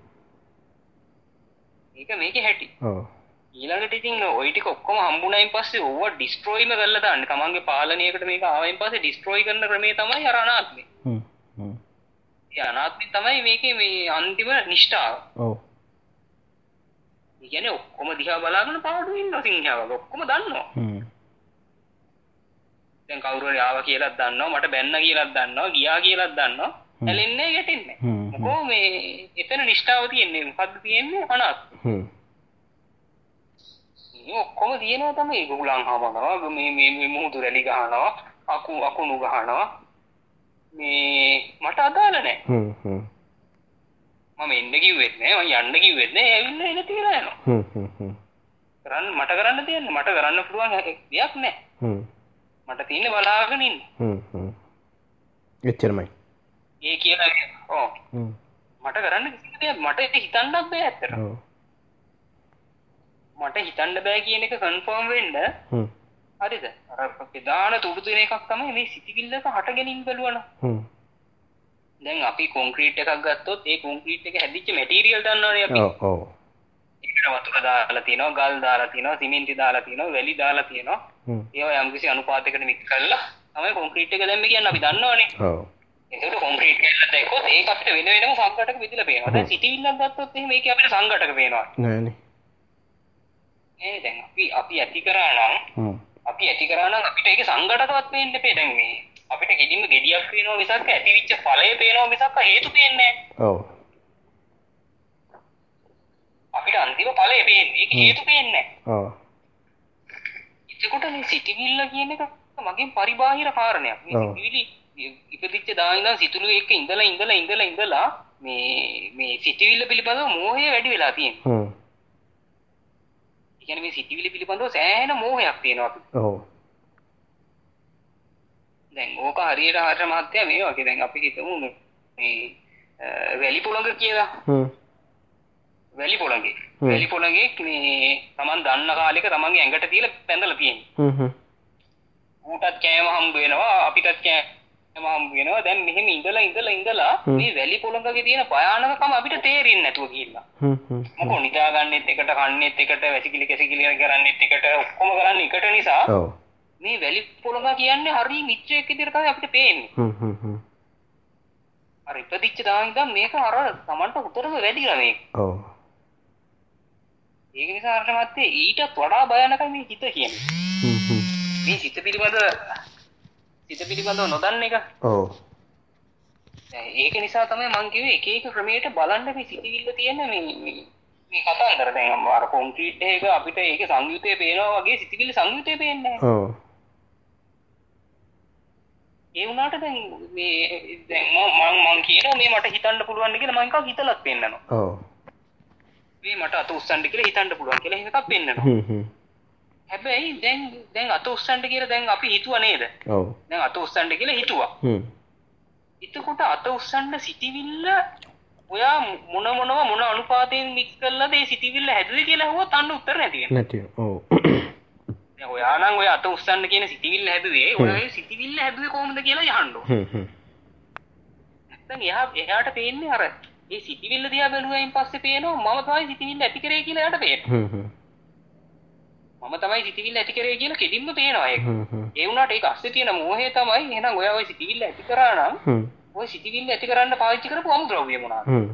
Speaker 1: ඒක මේකේ හැටි. ඔව්. ඊළඟට ඉතින් ওই ටික ඔක්කොම හම්බුනායින් පස්සේ ඕව ඩිස්ට්‍රොයිම කරලා දාන්න. තමන්ගේ පාලනයකට මේක ආවයින් පස්සේ ඩිස්ට්‍රොයි කරන ක්‍රමය තමයි අර අනාත්මය. හ්ම් හ්ම්. ඒ අනාත්මය තමයි මේකේ මේ අන්තිම නිෂ්ඨාව. ඔව්. ඒ කියන්නේ ඔක්කොම දිහා බලාගෙන පාඩු ඉන්නවා සිංහයා වගේ. ඔක්කොම දන්නවා. හ්ම්. දැන් කවුරු හරි ආවා කියලාත් දන්නවා, මට බැන්න කියලාත් දන්නවා, ගියා කියලාත් දන්නවා. ඇලෙන්නේ ගැටෙන්නේ. මොකෝ මේ එතන නිෂ්ඨාව තියෙන්නේ මොකද්ද තියෙන්නේ අනාත්ම. හ්ම්. මේ ඔක්කොම තියෙනවා තමයි ගුලන් හමනවා මේ මේ මේ මුහුදු රැලි ගහනවා අකු අකුණු ගහනවා මේ මට අදාළ නැහැ. හ්ම් හ්ම්. මම එන්න කිව්වෙත් නෑ මම යන්න කිව්වෙත් නෑ ඇවිල්ලා එන තියලා යනවා. හ්ම් හ්ම් හ්ම්. කරන්න මට කරන්න තියෙන්නේ මට කරන්න පුළුවන් දෙයක් නැහැ.
Speaker 2: හ්ම්.
Speaker 1: මට තියෙන්නේ බලාගෙන ඉන්න.
Speaker 2: හ්ම් හ්ම්. එච්චරමයි.
Speaker 1: ඒ කියලා ඔව්.
Speaker 2: හ්ම්.
Speaker 1: මට කරන්න කිසි දෙයක් මට ඒක හිතන්නත් බෑ ඇත්තට.
Speaker 2: ඔව්.
Speaker 1: මට හිතන්න බෑ කියන එක කන්ෆර්ම් වෙන්න.
Speaker 2: හ්ම්.
Speaker 1: හරිද? අර ප්‍රධාන තුඩු දෙන එකක් තමයි මේ සිතිවිල්ලක හට ගැනීම බලවන.
Speaker 2: හ්ම්.
Speaker 1: දැන් අපි කොන්ක්‍රීට් එකක් ගත්තොත් ඒ කොන්ක්‍රීට් එක හැදිච්ච මැටීරියල් දන්නවනේ අපි.
Speaker 2: ඔව් ඔව්.
Speaker 1: ඒකට වතුර දාලා තියෙනවා, ගල් දාලා තියෙනවා, සිමෙන්ති දාලා තියෙනවා, වැලි දාලා තියෙනවා.
Speaker 2: හ්ම්.
Speaker 1: ඒවා යම්කිසි අනුපාතයකට මික්ස් කරලා තමයි කොන්ක්‍රීට් එක දැම්මේ කියන්නේ අපි දන්නවනේ.
Speaker 2: ඔව්.
Speaker 1: ඒකට කොන්ක්‍රීට් කැල්ල දැක්කොත් ඒක අපිට වෙන වෙනම සංඝටක විදිලා පේනවා. දැන් සිතිවිල්ලක් ගත්තොත් එහෙම ඒක අපිට සංඝටක පේනවා.
Speaker 2: නෑනේ.
Speaker 1: ඒ දැන් අපි අපි ඇති කරා නම්
Speaker 2: හ්ම්.
Speaker 1: අපි ඇති කරා නම් අපිට ඒක සංඝටකවත් පේන්න එපේ. දැන් මේ අපිට ගෙඩින්ම ගෙඩියක් පේනවා මිසක් ඇතිවිච්ච ඵලය පේනවා මිසක් හේතු පේන්නේ නැහැ.
Speaker 2: ඔව්.
Speaker 1: අපිට අන්තිම ඵලය පේන්නේ. ඒක හේතු පේන්නේ නැහැ.
Speaker 2: ඔව්.
Speaker 1: ඒකට මේ සිතිවිල්ල කියන එක මගෙන් පරිබාහිර කාරණයක්. මේ සිතිවිලි ඉපදිච්ච දා ඉඳන් සිතුළු එක්ක ඉඳලා ඉඳලා ඉඳලා ඉඳලා මේ මේ සිතිවිල්ල පිළිබඳව මෝහය වැඩි වෙලා තියෙනවා.
Speaker 2: හ්ම්.
Speaker 1: ඒ කියන්නේ මේ සිතිවිලි පිළිබඳව සෑහෙන මෝහයක් තියෙනවා අපි.
Speaker 2: ඔව්.
Speaker 1: දැන් ඕක හරියට ආර්ය මහත්තයා මේ වගේ දැන් අපි හිතමු මේ වැලි පොළඟ කියලා.
Speaker 2: හ්ම්.
Speaker 1: වැලි පොළඟේ. වැලි පොළඟේ මේ Taman දන්න කාලෙක Tamanගේ ඇඟට තියලා බැඳලා තියෙනවා.
Speaker 2: හ්ම් හ්ම්.
Speaker 1: ඌටත් කෑම හම්බ වෙනවා අපිටත් කෑම හම්බ වෙනවා. දැන් මෙහෙම ඉඳලා ඉඳලා ඉඳලා මේ වැලි පොළඟගේ තියෙන භයානකකම අපිට තේරෙන්නේ නැතුව ගිහිල්ලා.
Speaker 2: හ්ම් හ්ම්.
Speaker 1: මොකෝ නිදා ගන්නෙත් එකට කන්නෙත් එකට වැසිකිලි කැසිකිලි කරන්නෙත් එකට ඔක්කොම කරන්නේ එකට නිසා.
Speaker 2: ඔව්.
Speaker 1: මේ වැලි පොළඟ කියන්නේ හරිය මිත්‍රයෙක් විදිහට තමයි අපිට පේන්නේ.
Speaker 2: හ්ම් හ්ම් හ්ම්.
Speaker 1: අර ඉපදිච්ච දා ඉඳන් මේක අර Tamanට උතරම වැඩිලා මේක.
Speaker 2: ඔව්.
Speaker 1: ඒක නිසා අර මැත්තේ ඊටත් වඩා භයානකයි මේ හිත කියන්නේ.
Speaker 2: හ්ම් හ්ම්.
Speaker 1: මේ සිත පිළිබඳ සිත පිළිබඳව නොදන්න එක.
Speaker 2: ඔව්.
Speaker 1: ඒක නිසා තමයි මම කිව්වේ එක එක ක්‍රමයකට බලන්න මේ සිතිවිල්ල තියෙන මේ මේ මේ කතාන්තර දැන් අර කොන්ක්‍රීට් එක අපිට ඒකේ සංයුතය පේනවා වගේ සිතිවිල්ල සංයුතය පේන්නේ නැහැ.
Speaker 2: ඔව්.
Speaker 1: ඒ වුණාට දැන් මේ දැන් මම මම කියනවා මේ මට හිතන්න පුළුවන් කියලා මම එකක් හිතලත් පෙන්නනවා.
Speaker 2: ඔව්.
Speaker 1: මේ මට අත උස්සන්න කියලා හිතන්න පුළුවන් කියලා එහෙම එකක් පෙන්නනවා.
Speaker 2: හ්ම් හ්ම්.
Speaker 1: හැබැයි දැන් දැන් අත උස්සන්න කියලා දැන් අපි හිතුවා නේද?
Speaker 2: ඔව්.
Speaker 1: දැන් අත උස්සන්න කියලා හිතුවා.
Speaker 2: හ්ම්.
Speaker 1: එතකොට අත උස්සන්න සිටිවිල්ල ඔයා මොන මොනව මොන අනුපාතයෙන් මික්ස් කරලාද ඒ සිටිවිල්ල හැදුවේ කියලා අහුවොත් අන්න උත්තර නැති වෙනවා.
Speaker 2: නැති. ඔව්.
Speaker 1: දැන් ඔයා නම් ඔය අත උස්සන්න කියන සිටිවිල්ල හැදුවේ ඔයා ඒ සිටිවිල්ල හැදුවේ කොහොමද කියලා යහන්න ඕන.
Speaker 2: හ්ම් හ්ම්.
Speaker 1: නැත්නම් එයා එයාට පේන්නේ අර ඒ සිටිවිල්ල දිහා බැලුවයින් පස්සේ පේනවා මම තමයි සිටිවිල්ල ඇති කරේ කියලා එයාට පේනවා.
Speaker 2: හ්ම් හ්ම්.
Speaker 1: මම තමයි සිටිවිල්ල ඇති කරේ කියලා කෙලින්ම පේනවා ඒක.
Speaker 2: හ්ම් හ්ම්.
Speaker 1: ඒ වුණාට ඒක අස්සේ තියෙන මෝහය තමයි එහෙනම් ඔයා ওই සිටිවිල්ල ඇති කරා නම්
Speaker 2: හ්ම්.
Speaker 1: ඔය සිටිවිල්ල ඇති කරන්න පාවිච්චි කරපු අමුද්‍රව්‍ය මොනවාද?
Speaker 2: හ්ම්.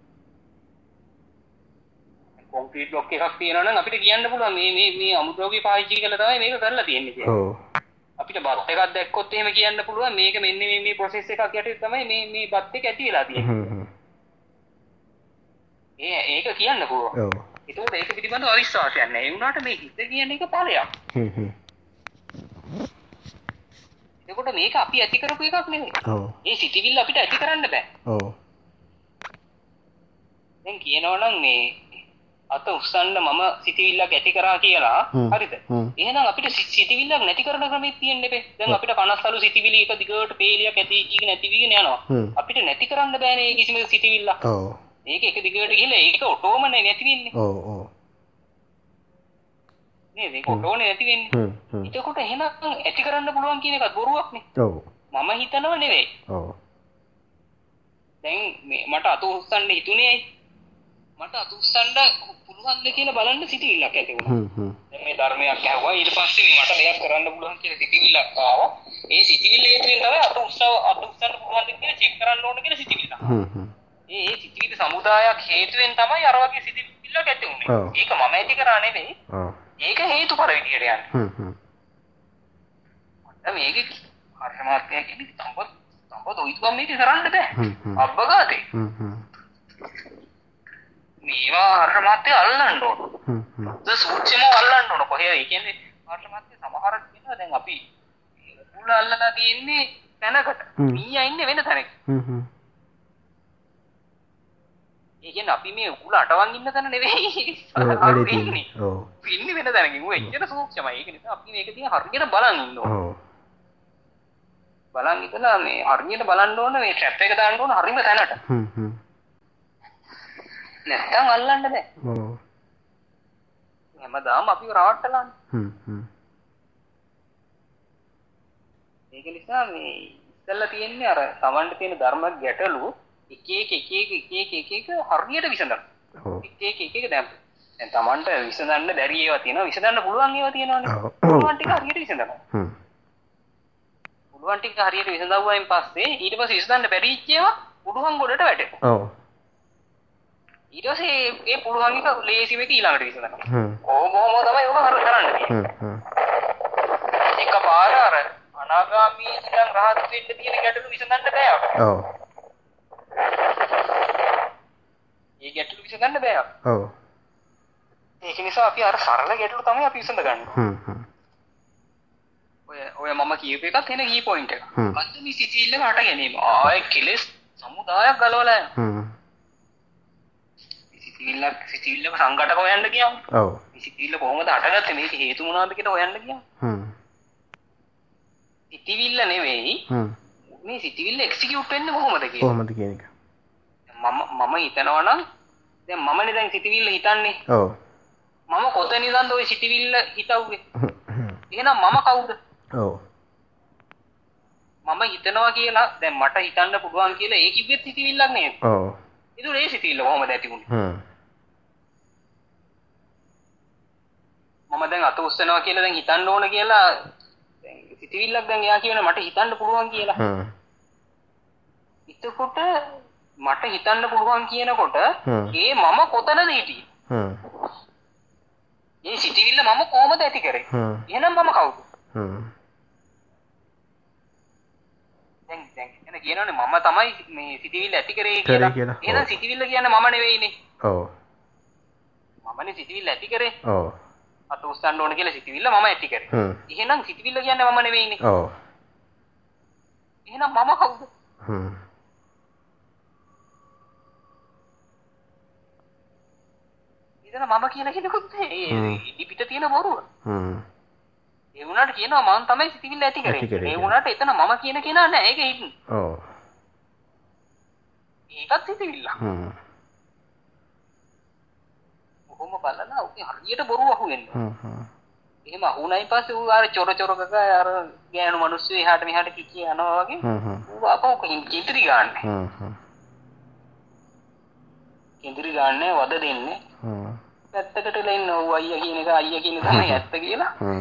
Speaker 1: කොන්ක්‍රීට් බ්ලොක් එකක් තියෙනවා නම් අපිට කියන්න පුළුවන් මේ මේ මේ අමුද්‍රව්‍ය පාවිච්චි කරලා තමයි මේක කරලා තියෙන්නේ කියලා.
Speaker 2: ඔව්.
Speaker 1: අපිට බත් එකක් දැක්කොත් එහෙම කියන්න පුළුවන් මේක මෙන්න මේ මේ process එකක් යටතේ තමයි මේ මේ බත් එක ඇති වෙලා තියෙන්නේ.
Speaker 2: හ්ම් හ්ම්.
Speaker 1: ඒ ඒක කියන්න පුළුවන්.
Speaker 2: ඔව්.
Speaker 1: ඒකෝට ඒක පිළිබඳව අවිශ්වාසයක් නැහැ. ඒ වුණාට මේ හිත කියන එක ඵලයක්.
Speaker 2: හ්ම් හ්ම්.
Speaker 1: ඒකෝට මේක අපි ඇති කරපු එකක් නෙමෙයි.
Speaker 2: ඔව්.
Speaker 1: ඒ සිතිවිල්ල අපිට ඇති කරන්න බෑ.
Speaker 2: ඔව්.
Speaker 1: දැන් කියනවනම් මේ අත උස්සන්න මම සිතිවිල්ලක් ඇති කරා කියලා හරිද? එහෙනම් අපිට සිතිවිල්ලක් නැති කරන ක්‍රමයක් තියෙන්න බෑ. දැන් අපිට කනස්සලු සිතිවිලි එක දිගට පේලියක් ඇති ඉගෙන නැති වීගෙන යනවා. අපිට නැති කරන්න බෑනේ කිසිම සිතිවිල්ලක්.
Speaker 2: ඔව්.
Speaker 1: මේක එක දිගට ගිහලා ඒක ඔටෝම නැති වෙන්නේ.
Speaker 2: ඔව් ඔව්.
Speaker 1: නේද? ඒක ඔටෝනේ නැති වෙන්නේ.
Speaker 2: හ්ම් හ්ම්.
Speaker 1: එතකොට එහෙනම් ඇති කරන්න පුළුවන් කියන එකත් බොරුවක් නේ.
Speaker 2: ඔව්.
Speaker 1: මම හිතනව නෙවෙයි.
Speaker 2: ඔව්.
Speaker 1: දැන් මේ මට අත උස්සන්න හිතුනේ ඇයි? මට අත උස්සන්න පුළුවන්ද කියලා බලන්න සිතිවිල්ලක් ඇති වුණා.
Speaker 2: හ්ම් හ්ම්.
Speaker 1: දැන් මේ ධර්මයක් ඇහුවා ඊට පස්සේ මට දෙයක් කරන්න පුළුවන් කියලා සිතිවිල්ලක් ආවා. ඒ සිතිවිල්ල හේතුවෙන් තමයි අත උස්සව අත උස්සන්න පුළුවන්ද කියලා චෙක් කරන්න ඕන කියලා සිතිවිල්ල.
Speaker 2: හ්ම් හ්ම්.
Speaker 1: ඒ ඒ සිතිවිලි සමුදායක් හේතුවෙන් තමයි අර වගේ සිතිවිල්ලක් ඇති වුනේ. ඒක මම ඇති කරා නෙවෙයි.
Speaker 2: ඔව්.
Speaker 1: ඒක හේතුඵල විදියට යන්නේ.
Speaker 2: හ්ම් හ්ම්.
Speaker 1: මට මේක හර්ෂමාත්මය කියන්නේ සම්පත් සම්පත් ඔයිතුම් මේක කරන්න බෑ.
Speaker 2: හ්ම් හ්ම්.
Speaker 1: අබ්බගාතේ.
Speaker 2: හ්ම් හ්ම්.
Speaker 1: මේවා හර්ෂමාත්මය අල්ලන්න ඕන.
Speaker 2: හ්ම් හ්ම්.
Speaker 1: ද සූක්ෂමව අල්ලන්න ඕන. කොහේ ඒ කියන්නේ හර්ෂමාත්මය සමහරක් කියනවා දැන් අපි මුල අල්ලලා තියෙන්නේ තැනකට. මීයා ඉන්නේ වෙන තැනක.
Speaker 2: හ්ම් හ්ම්.
Speaker 1: ඒ කියන්නේ අපි මේ උකුල අටවන් ඉන්න තැන නෙවෙයි
Speaker 2: වැඩේ තියෙන්නේ. ඔව්.
Speaker 1: ඉන්නේ වෙන තැනකින්. ඌ එච්චර සූක්ෂමයි. ඒක නිසා අපි මේක දිහා හරියට බලන් ඉන්න ඕන.
Speaker 2: ඔව්.
Speaker 1: බලන් ඉතලා මේ හරියට බලන්න ඕන මේ ට්‍රැප් එක දාන්න ඕන හරිම තැනට.
Speaker 2: හ්ම් හ්ම්.
Speaker 1: නැත්තම් අල්ලන්න බෑ.
Speaker 2: ඔව්.
Speaker 1: හැමදාම අපි රවට්ටලානේ.
Speaker 2: හ්ම් හ්ම්.
Speaker 1: ඒක නිසා මේ ඉස්සෙල්ලා තියෙන්නේ අර Tamanට තියෙන ධර්ම ගැටලු එක එක එක එක එක එක එක එක හරියට විසඳන්න.
Speaker 2: ඔව්.
Speaker 1: එක එක එක එක දැන් දැන් Tamanට විසඳන්න බැරි ඒවා තියෙනවා විසඳන්න පුළුවන් ඒවා තියෙනවානේ.
Speaker 2: ඔව්.
Speaker 1: පුළුවන් ටික හරියට විසඳනවා.
Speaker 2: හ්ම්.
Speaker 1: පුළුවන් ටික හරියට විසඳවුවායින් පස්සේ ඊට පස්සේ විසඳන්න බැරි ඒවා පුළුවන් ගොඩට වැටෙනවා.
Speaker 2: ඔව්.
Speaker 1: ඊට පස්සේ ඒ පුළුවන් එක ලේසිම එක ඊළඟට විසඳනවා.
Speaker 2: හ්ම්.
Speaker 1: කොහොම තමයි ඔක හරියට කරන්නේ.
Speaker 2: හ්ම් හ්ම්.
Speaker 1: එකපාර අර අනාගාමී ඉඳන් රහත් වෙන්න තියෙන ගැටලු විසඳන්න බෑ අපිට.
Speaker 2: ඔව්.
Speaker 1: ඒ ගැටලු විසඳන්න බෑ අපිට.
Speaker 2: ඔව්.
Speaker 1: ඒක නිසා අපි අර සරල ගැටලු තමයි අපි විසඳගන්නේ.
Speaker 2: හ්ම් හ්ම්.
Speaker 1: ඔය ඔය මම කියපු එකත් එන කී පොයින්ට් එක.
Speaker 2: හ්ම්.
Speaker 1: මොකද්ද මේ සිතිවිල්ල හට ගැනීම? ආයේ කෙලස් සමුදායක් ගලවලා යනවා.
Speaker 2: හ්ම්.
Speaker 1: සිතිවිල්ල සිතිවිල්ලක සංඝටක හොයන්න ගියාම.
Speaker 2: ඔව්.
Speaker 1: මේ සිතිවිල්ල කොහොමද හටගත්තේ? මේක හේතු මොනවද කියලා හොයන්න ගියාම.
Speaker 2: හ්ම්.
Speaker 1: සිතිවිල්ල නෙවෙයි.
Speaker 2: හ්ම්.
Speaker 1: මේ සිතිවිල්ල එක්සිකියුට් වෙන්නේ කොහොමද කියලා.
Speaker 2: කොහොමද කියන එක.
Speaker 1: මම මම හිතනවා නම් දැන් මමනේ දැන් සිතිවිල්ල හිතන්නේ.
Speaker 2: ඔව්.
Speaker 1: මම කොතනින්ද ওই සිතිවිල්ල හිතවුවේ?
Speaker 2: හ්ම්.
Speaker 1: එහෙනම් මම කවුද?
Speaker 2: ඔව්.
Speaker 1: මම හිතනවා කියලා දැන් මට හිතන්න පුළුවන් කියලා ඒ කිව්වෙත් සිතිවිල්ලක් නේද?
Speaker 2: ඔව්.
Speaker 1: ඒක ඒ සිතිවිල්ල කොහොමද ඇති වුනේ?
Speaker 2: හ්ම්.
Speaker 1: මම දැන් අත උස්සනවා කියලා දැන් හිතන්න ඕන කියලා දැන් සිතිවිල්ලක් දැන් එයා කියන මට හිතන්න පුළුවන් කියලා.
Speaker 2: හ්ම්.
Speaker 1: එතකොට මට හිතන්න පුළුවන් කියනකොට
Speaker 2: හ්ම්.
Speaker 1: ඒ මම කොතනද හිටියේ?
Speaker 2: හ්ම්.
Speaker 1: මේ සිතිවිල්ල මම කොහොමද ඇති කරේ?
Speaker 2: හ්ම්.
Speaker 1: එහෙනම් මම කවුද?
Speaker 2: හ්ම්.
Speaker 1: දැන් දැන් එන කියනවනේ මම තමයි මේ සිතිවිල්ල ඇති කරේ
Speaker 2: කරේ
Speaker 1: කියලා.
Speaker 2: කියලා.
Speaker 1: එහෙනම් සිතිවිල්ල කියන්නේ මම නෙවෙයිනේ.
Speaker 2: ඔව්.
Speaker 1: මමනේ සිතිවිල්ල ඇති කරේ.
Speaker 2: ඔව්.
Speaker 1: අත උස්සන්න ඕන කියලා සිතිවිල්ල මම ඇති කරේ.
Speaker 2: හ්ම්.
Speaker 1: එහෙනම් සිතිවිල්ල කියන්නේ මම නෙවෙයිනේ.
Speaker 2: ඔව්.
Speaker 1: එහෙනම් මම කවුද?
Speaker 2: හ්ම්.
Speaker 1: ඉතින් මම කියන කෙනෙකුත් ඒ ඉදි පිට තියෙන බොරුව.
Speaker 2: හ්ම්.
Speaker 1: ඒ වුණාට කියනවා මම තමයි සිතිවිල්ල ඇති කරේ. ඒ වුණාට එතන මම කියන කෙනා නෑ. ඒක හිටින්.
Speaker 2: ඔව්.
Speaker 1: ඒකත් සිතිවිල්ල.
Speaker 2: හ්ම්.
Speaker 1: කොහොම බලලා උගේ හරියට බොරුව අහුවෙන්නේ.
Speaker 2: හ්ම් හ්ම්.
Speaker 1: එහෙම අහුණයින් පස්සේ ඌ අර චොර චොර කක අර ගෑනු මිනිස්සු එහාට මෙහාට කිකි යනවා වගේ.
Speaker 2: හ්ම් හ්ම්.
Speaker 1: ඌ අපෝ කිඳිරි ගන්නෑ.
Speaker 2: හ්ම් හ්ම්.
Speaker 1: කිඳිරි ගන්නෑ වද දෙන්නේ.
Speaker 2: හ්ම්.
Speaker 1: පැත්තකට ලෙන්න ඌ අයියා කියන එක අයියා කියන තමයි ඇත්ත කියලා.
Speaker 2: හ්ම්.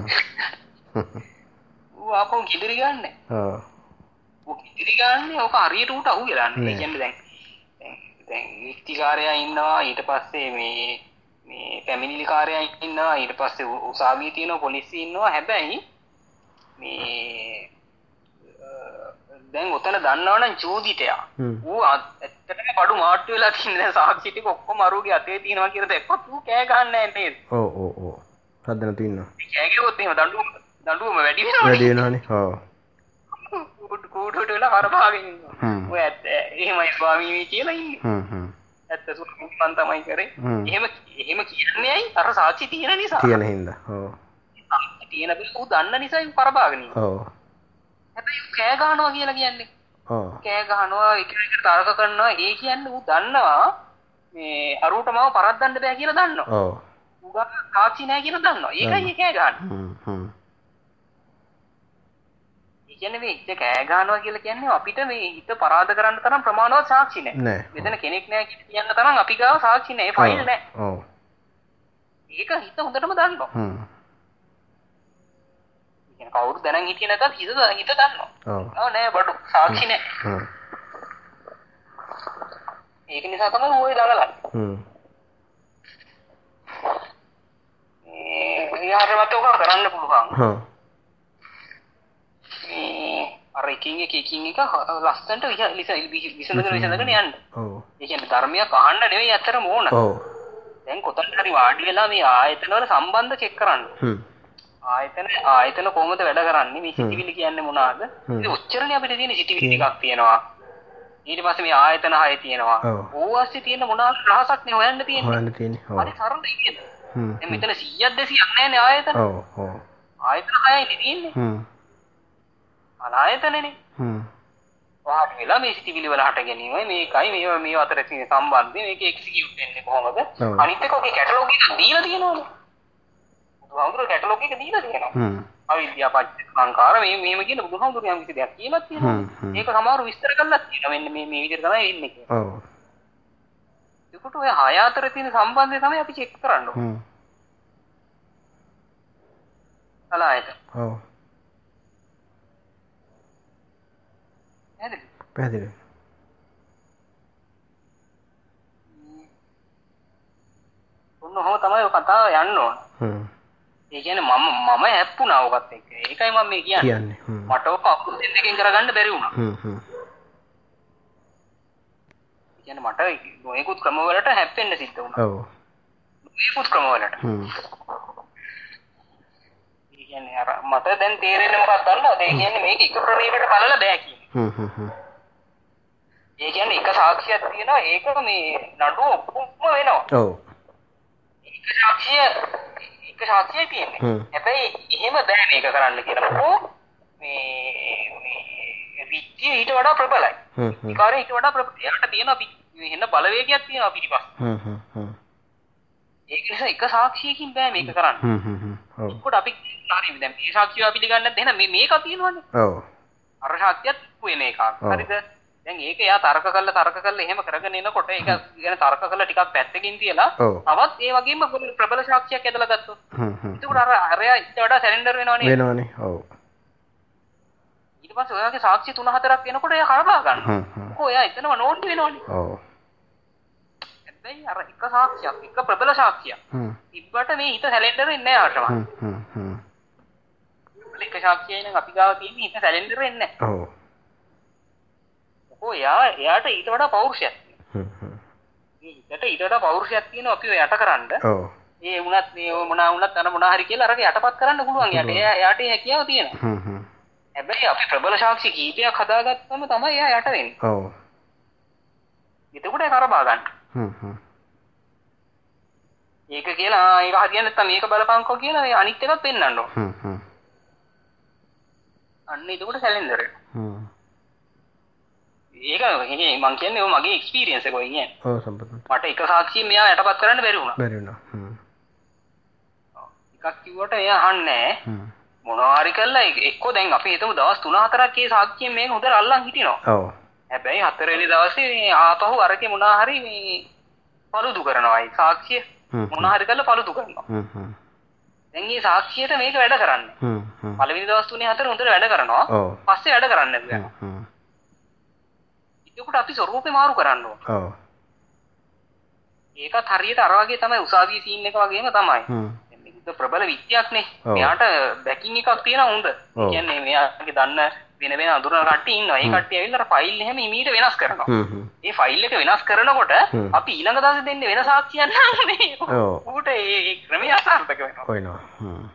Speaker 1: ඌ අපෝ කිඳිරි ගන්නෑ.
Speaker 2: ඔව්.
Speaker 1: ඌ කිඳිරි ගන්නෑ ඕක හරියට ඌට අහුවෙලා නැහැ. ඒ කියන්නේ දැන් දැන් විත්තිකාරයා ඉන්නවා ඊට පස්සේ මේ මේ පැමිණිලිකාරයා ඉන්නවා ඊට පස්සේ උසාවියේ තියෙනවා පොලිසිය ඉන්නවා හැබැයි මේ දැන් උතන දන්නවනම් චූදිතයා ඌ ඇත්තටම බඩු මාට්ටු වෙලා තියෙන දැන් සාක්ෂි ටික ඔක්කොම අරුගේ අතේ තියෙනවා කියලා දැක්කොත් ඌ කෑ ගහන්නේ නැහැ නේද?
Speaker 2: ඔව් ඔව් ඔව්. හදන්න තියෙනවා.
Speaker 1: කෑ ගහුවොත් එහෙම දඬුවම දඬුවම වැඩි වෙනවනේ.
Speaker 2: වැඩි වෙනවනේ. ඔව්.
Speaker 1: කුඩු කුඩුට වෙලා කරපාගෙන ඉන්නවා. ඔය ඇත්ත එහෙමයි ස්වාමීනි කියලා ඉන්නේ.
Speaker 2: හ්ම් හ්ම්.
Speaker 1: ඇත්ත සුළුපන් තමයි කරේ. එහෙම එහෙම කියන්නේ ඇයි? අර සාක්ෂි තියෙන නිසා.
Speaker 2: තියෙන හින්දා. ඔව්.
Speaker 1: සාක්ෂි තියෙන බිල් ඌ දන්න නිසා ඌ කරපාගෙන ඉන්නවා.
Speaker 2: ඔව්.
Speaker 1: හැබැයි ඌ කෑ ගහනවා කියලා කියන්නේ.
Speaker 2: ඔව්.
Speaker 1: කෑ ගහනවා එක එක තරක කරනවා ඒ කියන්නේ ඌ දන්නවා මේ අරුවට මාව පරද්දන්න බෑ කියලා දන්නවා.
Speaker 2: ඔව්.
Speaker 1: ඌ ගන්න සාක්ෂි නැහැ කියලා දන්නවා. ඒකයි ඒ කෑ ගහන්නේ.
Speaker 2: හ්ම් හ්ම්.
Speaker 1: ඒ කියන්නේ මේ ඉත කෑ ගහනවා කියලා කියන්නේ අපිට මේ හිත පරාද කරන්න තරම් ප්‍රමාණවත් සාක්ෂි නැහැ.
Speaker 2: නෑ.
Speaker 1: මෙතන කෙනෙක් නැහැ කියලා කියන්න තරම් අපි ගාව සාක්ෂි නැහැ. ෆයිල් නැහැ.
Speaker 2: ඔව්.
Speaker 1: ඒක හිත හොඳටම දන්නවා.
Speaker 2: හ්ම්.
Speaker 1: කියන්නේ කවුරු දැනන් හිටියේ නැතත් හිත හිත දන්නවා.
Speaker 2: ඔව්.
Speaker 1: ඔව් නෑ බඩු සාක්ෂි නැහැ.
Speaker 2: හ්ම්.
Speaker 1: ඒක නිසා තමයි ඔය ළඟලන්නේ.
Speaker 2: හ්ම්.
Speaker 1: ඒ යාරමත ඔක කරන්න පුළුවන්.
Speaker 2: හ්ම්.
Speaker 1: මේ අර එකින් එක එකින් එක ලස්සනට විසඳගෙන විසඳගෙන යන්න.
Speaker 2: ඔව්.
Speaker 1: ඒ කියන්නේ ධර්මයක් අහන්න නෙවෙයි අතරම ඕන.
Speaker 2: ඔව්.
Speaker 1: දැන් කොතන හරි වාඩි වෙලා මේ ආයතන වල සම්බන්ධ චෙක් කරන්න.
Speaker 2: හ්ම්.
Speaker 1: ආයතන ආයතන කොහොමද වැඩ කරන්නේ? මේ සිතිවිලි කියන්නේ මොනවාද? ඉතින් ඔච්චරනේ අපිට තියෙන සිතිවිලි ටිකක් තියෙනවා. ඊට පස්සේ මේ ආයතන හය තියෙනවා. ඕව ඇස්සේ තියෙන මොනවාද රහසක් නේ හොයන්න තියෙන්නේ.
Speaker 2: හොයන්න තියෙන්නේ. ඔව්.
Speaker 1: හරි සරලයි කියන. හ්ම්. දැන් මෙතන සීයක් දෙසීයක් නැහැනේ ආයතන.
Speaker 2: ඔව් ඔව්.
Speaker 1: ආයතන හයයි තියෙන්නේ.
Speaker 2: හ්ම්.
Speaker 1: අනායතනනේ.
Speaker 2: හ්ම්.
Speaker 1: වාට වෙලා මේ සිතිවිලි වල හට ගැනීමයි මේකයි මේ මේ අතර තියෙන සම්බන්ධය මේක එක්සිකියුට් වෙන්නේ කොහොමද? අනිත් එක ඔගේ කැටලොග් එක දීලා තියෙනවනේ. බුදුහාමුදුරුවෝ කැටලොග් එක දීලා තියෙනවා. හ්ම්. අවිද්‍යාව පත්‍ය සංකාර මේ මේම කියන බුදුහාමුදුරුවෝ යම් කිසි දෙයක් කියලා තියෙනවා. ඒක සමහරව විස්තර කරලා තියෙනවා. මෙන්න මේ මේ විදිහට තමයි එන්නේ කියලා. ඔව්. ඒකට ඔය හය අතර තියෙන සම්බන්ධය තමයි අපි චෙක් කරන්න ඕනේ. හ්ම්. අලායත. ඔව්. පැහැදිලි. පැහැදිලි. ඔන්නෝම තමයි කතාව යන්න ඕන. හ්ම්. ඒ කියන්නේ මම මම හැප්පුණා ඔකත් එක්ක. ඒකයි මම මේ කියන්නේ. කියන්නේ. මට ඔක අකුරු දෙකකින් කරගන්න බැරි වුණා. හ්ම් හ්ම්. ඒ කියන්නේ මට නොයෙකුත් ක්‍රම වලට හැප්පෙන්න සිද්ධ වුණා. ඔව්. නොයෙකුත් ක්‍රම වලට. හ්ම්. ඒ කියන්නේ අර මට දැන් තේරෙන්නේ මොකක්ද දන්නවද? ඒ කියන්නේ මේක එක ක්‍රමයකට බලලා බෑ කියන්නේ. හ්ම් හ්ම් හ්ම්. ඒ කියන්නේ එක සාක්ෂියක් තියෙනවා ඒක මේ නඩුව ඔක්කොම වෙනවා. ඔව්. එක සාක්ෂිය එක සාක්ෂියයි තියෙන්නේ. හැබැයි එහෙම බෑ මේක කරන්න කියලා. මොකෝ මේ මේ විත්‍ය ඊට වඩා ප්‍රබලයි. හ්ම් හ්ම්. විකාරය ඊට වඩා ප්‍රබලයි. ඒකට තියෙනවා වෙන බලවේගයක් තියෙනවා පිටිපස්ස. හ්ම් හ්ම් හ්ම්. ඒක නිසා එක සාක්ෂියකින් බෑ මේක කරන්න. හ්ම් හ්ම් හ්ම්. ඔව්. ඒකට අපි හරි දැන් මේ සාක්ෂිය පිළිගන්නේ නැත්නම් එහෙනම් මේ මේක තියෙනවනේ. ඔව්. අර සාක්ෂියත් වෙන එකක්. හරිද? දැන් ඒක එයා තර්ක කරලා තර්ක කරලා එහෙම කරගෙන එනකොට ඒක ගැන තර්ක කරලා ටිකක් පැත්තකින් තියලා තවත් ඒ වගේම ප්‍රබල සාක්ෂියක් ඇදලා ගත්තොත් හ්ම් හ්ම් ඒකට අර අරයා ඊට වඩා සැරෙන්ඩර් වෙනවනේ වෙනවනේ ඔව් ඊට පස්සේ ඔයාගේ සාක්ෂි තුන හතරක් එනකොට එයා කරබා ගන්නවා හ්ම් හ්ම් කොහොම එයා එතනම නෝන්ඩ් වෙනවනේ ඔව් හැබැයි අර එක සාක්ෂියක් එක ප්‍රබල සාක්ෂියක් හ්ම් ඉබ්බට මේ හිත සැලෙන්ඩර් වෙන්නේ නැහැ අරටම හ්ම් හ්ම් හ්ම් එක සාක්ෂියයි නම් අපි ගාව තියෙන හිත සැලෙන්ඩර් වෙන්නේ නැහැ ඔව් ඔයා එයාට ඊට වඩා පෞරුෂයක් තියෙනවා. හ්ම් හ්ම්. ඊට ඊට වඩා පෞරුෂයක් තියෙනවා අපි ඔය යටකරන්න. ඔව්. ඒ වුණත් මේ මොනවා වුණත් අර මොනවා හරි කියලා අරක යටපත් කරන්න පුළුවන්. යාට එයා එයාට හැකියාව තියෙනවා. හ්ම් හ්ම්. හැබැයි අපි ප්‍රබල සාක්ෂි කීපයක් හදාගත්තම තමයි එයා යට වෙන්නේ. ඔව්. එතකොට ඒක කරබා ගන්න. හ්ම් හ්ම්. ඒක කියලා ඒක හරියන්නේ නැත්නම් මේක බලපංකෝ කියලා මේ අනිත් එකත් පෙන්වන්න ඕන. හ්ම් හ්ම්. අන්න එතකොට සැලෙන්ඩර් වෙනවා. හ්ම්. ඒක මං කියන්නේ ඔය මගේ එක්ස්පීරියන්ස් එක ඔය කියන්නේ. ඔව් සම්පූර්ණ. මට එක සාක්ෂියෙන් මෙයා යටපත් කරන්න බැරි වුණා. බැරි වුණා. හ්ම්. එකක් කිව්වට එයා අහන්නේ නැහැ. හ්ම්. මොනවා හරි කළා එක්කෝ දැන් අපි හිතමු දවස් තුන හතරක් ඒ සාක්ෂියෙන් මේක හොඳට අල්ලන් හිටිනවා. ඔව්. හැබැයි හතරවෙනි දවසේ මේ ආපහු අරකේ මොනවා හරි මේ පළුදු කරනවා. ඒ සාක්ෂිය මොනවා හරි කළා පළුදු කරනවා. හ්ම් හ්ම්. දැන් මේ සාක්ෂියට මේක වැඩ කරන්නේ. හ්ම් හ්ම්. පළවෙනි දවස් තුනේ හතර හොඳට වැඩ කරනවා. ඔව්. පස්සේ වැඩ කරන්නේ නැහැ. හ්ම් හ්ම්. ඒකට අපි ස්වරූපේ මාරු කරන්න ඕන. ඔව්. ඒකත් හරියට අර වගේ තමයි උසාවියේ සීන් එක වගේම තමයි. හ්ම්. මේක ප්‍රබල විත්‍යාවක්නේ. මෙයාට බැකින් එකක් තියෙනවා හොඳ. ඒ කියන්නේ මෙයාගේ දන්න වෙන වෙන අඳුරන කට්ටිය ඉන්නවා. ඒ කට්ටිය ඇවිල්ලා අර ෆයිල් එහෙම ඉමීට වෙනස් කරනවා. හ්ම් හ්ම්. ඒ ෆයිල් එක වෙනස් කරනකොට අපි ඊළඟ දවසේ දෙන්නේ වෙන සාක්ෂියක් නේ. ඔව්. ඌට ඒ ක්‍රමය අසාර්ථක වෙනවා. වෙනවා. හ්ම්.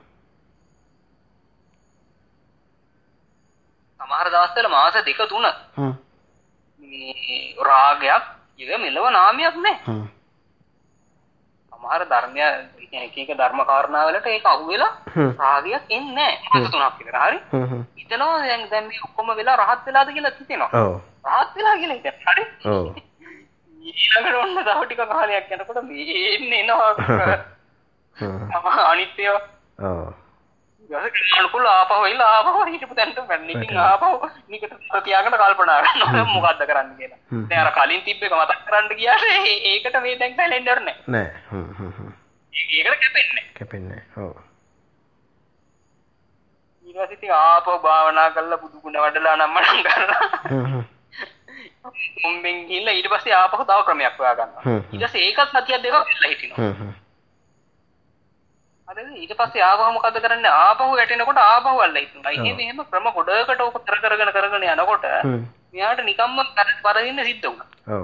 Speaker 1: සමහර දවස්වල මාස දෙක තුන හ්ම්. මේ රාගයක් ඉව මෙලව නාමයක් නැහැ. හ්ම්. සමහර ධර්මය කියන්නේ එක එක ධර්ම කාරණාවලට ඒක අහුවෙලා රාගයක් එන්නේ නැහැ. මාස තුනක් විතර. හරි? හ්ම් හ්ම්. හිතනවා දැන් දැන් මේ ඔක්කොම වෙලා රහත් වෙලාද කියලා හිතෙනවා. ඔව්. රහත් වෙලා කියලා හිතනවා. හරි? ඔව්. ඊළඟට ඔන්න තව ටික කාලයක් යනකොට මේ එන්නේ එනවා. හ්ම්. අනිත් ඒවා. ඔව්. ඊට අනුකූල ආපහු එලා ආපහු හිටපු තැනට වැන්නේ. ඉතින් ආපහු නිකට තියාගෙන කල්පනා කරනවා මොකද්ද කරන්න කියලා. දැන් අර කලින් තිබ්බ එක මතක් කරන්න ගියාට ඒකට මේ දැන් කැලෙන්ඩර් නැහැ. නෑ. හ්ම් හ්ම් හ්ම්. ඒකට කැපෙන්නේ. කැපෙන්නේ. ඔව්. ඊට පස්සේ ඉතින් ආපහු භාවනා කරලා බුදු ගුණ වඩලා නම් මනම් කරලා. හ්ම් හ්ම්. මොම්බෙන් ගිහලා ඊට පස්සේ ආපහු තව ක්‍රමයක් හොයා ගන්නවා. ඊට පස්සේ ඒකත් සතියක් දෙකක් වෙලා හිටිනවා. හ්ම් හ්ම්. හරිද? ඊට පස්සේ ආපහු මොකද කරන්නේ? ආපහු වැටෙනකොට ආපහු අල්ල හිටිනවා. එහෙම එහෙම ක්‍රම ගොඩකට ඔක කර කරගෙන කරගෙන යනකොට මෙයාට නිකම්ම පරදින්න සිද්ධ වුණා. ඔව්.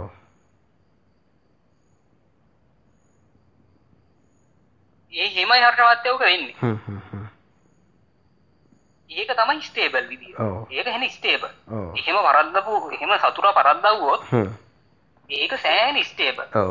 Speaker 1: ඒ හිමයි හරටවත් ඒක වෙන්නේ. හ්ම් හ්ම් හ්ම්. ඒක තමයි ස්ටේබල් විදිය.
Speaker 2: ඔව්.
Speaker 1: ඒක එහෙනම් ස්ටේබල්.
Speaker 2: ඔව්.
Speaker 1: එහෙම වරද්දපු එහෙම සතුරා පරද්දවුවොත්
Speaker 2: හ්ම්.
Speaker 1: ඒක සෑහෙන ස්ටේබල්.
Speaker 2: ඔව්.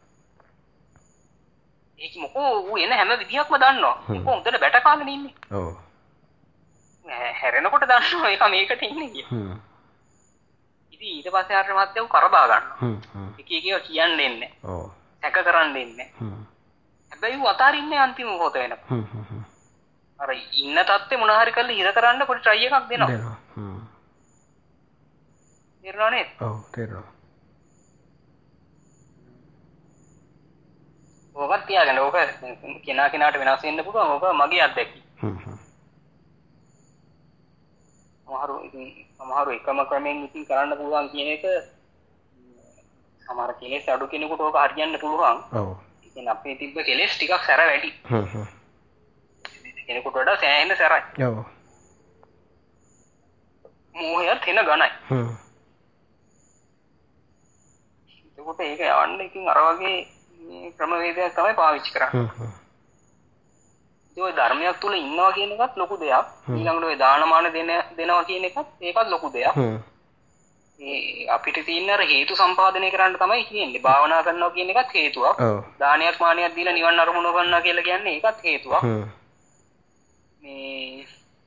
Speaker 1: ඒක මොකෝ ඌ එන හැම විදියක්ම දන්නවා. මොකෝ උන්ට බැට කාගෙන ඉන්නේ.
Speaker 2: ඔව්.
Speaker 1: හැරෙනකොට දන්නවා ඒක මේකට ඉන්නේ කියලා.
Speaker 2: හ්ම්.
Speaker 1: ඉතින් ඊට පස්සේ ආරණ මහත්තයා ඌ කරබා ගන්නවා.
Speaker 2: හ්ම් හ්ම්.
Speaker 1: එක එක ඒවා කියන්නේ නැහැ.
Speaker 2: ඔව්.
Speaker 1: සැක කරන්න දෙන්නේ නැහැ.
Speaker 2: හ්ම්.
Speaker 1: හැබැයි ඌ අතාරින්නේ අන්තිම මොහොත වෙනකම්.
Speaker 2: හ්ම් හ්ම් හ්ම්.
Speaker 1: අර ඉන්න තත්ත්වේ මොන හරි කරලා ඉර කරන්න පොඩි try එකක් දෙනවා.
Speaker 2: දෙනවා. හ්ම්.
Speaker 1: තේරෙනව නේද?
Speaker 2: ඔව් තේරෙනවා.
Speaker 1: ඕකත් තියාගන්න. ඕක කෙනා කෙනාට වෙනස් වෙන්න පුළුවන්. ඕක මගේ අත්දැකීම.
Speaker 2: හ්ම් හ්ම්.
Speaker 1: සමහරු ඉතින් සමහරු එකම ක්‍රමයෙන් ඉතින් කරන්න පුළුවන් කියන එක සමහර කෙලෙස් අඩු කෙනෙකුට ඕක හරියන්න පුළුවන්.
Speaker 2: ඔව්.
Speaker 1: ඉතින් අපේ තිබ්බ කෙලෙස් ටිකක් සැර වැඩි.
Speaker 2: හ්ම් හ්ම්.
Speaker 1: කෙනෙකුට වඩා සෑහෙන සැරයි.
Speaker 2: ඔව්.
Speaker 1: මෝහයත් වෙන ගණයි.
Speaker 2: හ්ම්.
Speaker 1: ඒකට ඒක යවන්න ඉතින් අර වගේ මේ ක්‍රමවේදයක් තමයි පාවිච්චි කරන්නේ.
Speaker 2: හ්ම් හ්ම්.
Speaker 1: ඒ ධර්මයක් තුල ඉන්නවා කියන එකත් ලොකු දෙයක්. ඊළඟට ඔය දානමාන දෙන දෙනවා කියන එකත් ඒකත් ලොකු දෙයක්.
Speaker 2: හ්ම්.
Speaker 1: මේ අපිට තියෙන අර හේතු සම්පාදනය කරන්න තමයි කියන්නේ. භාවනා කරනවා කියන එකත් හේතුවක්.
Speaker 2: ඔව්.
Speaker 1: දානයක් මානයක් දීලා නිවන් අරමුණ ගන්නවා කියලා කියන්නේ ඒකත් හේතුවක්.
Speaker 2: හ්ම්.
Speaker 1: මේ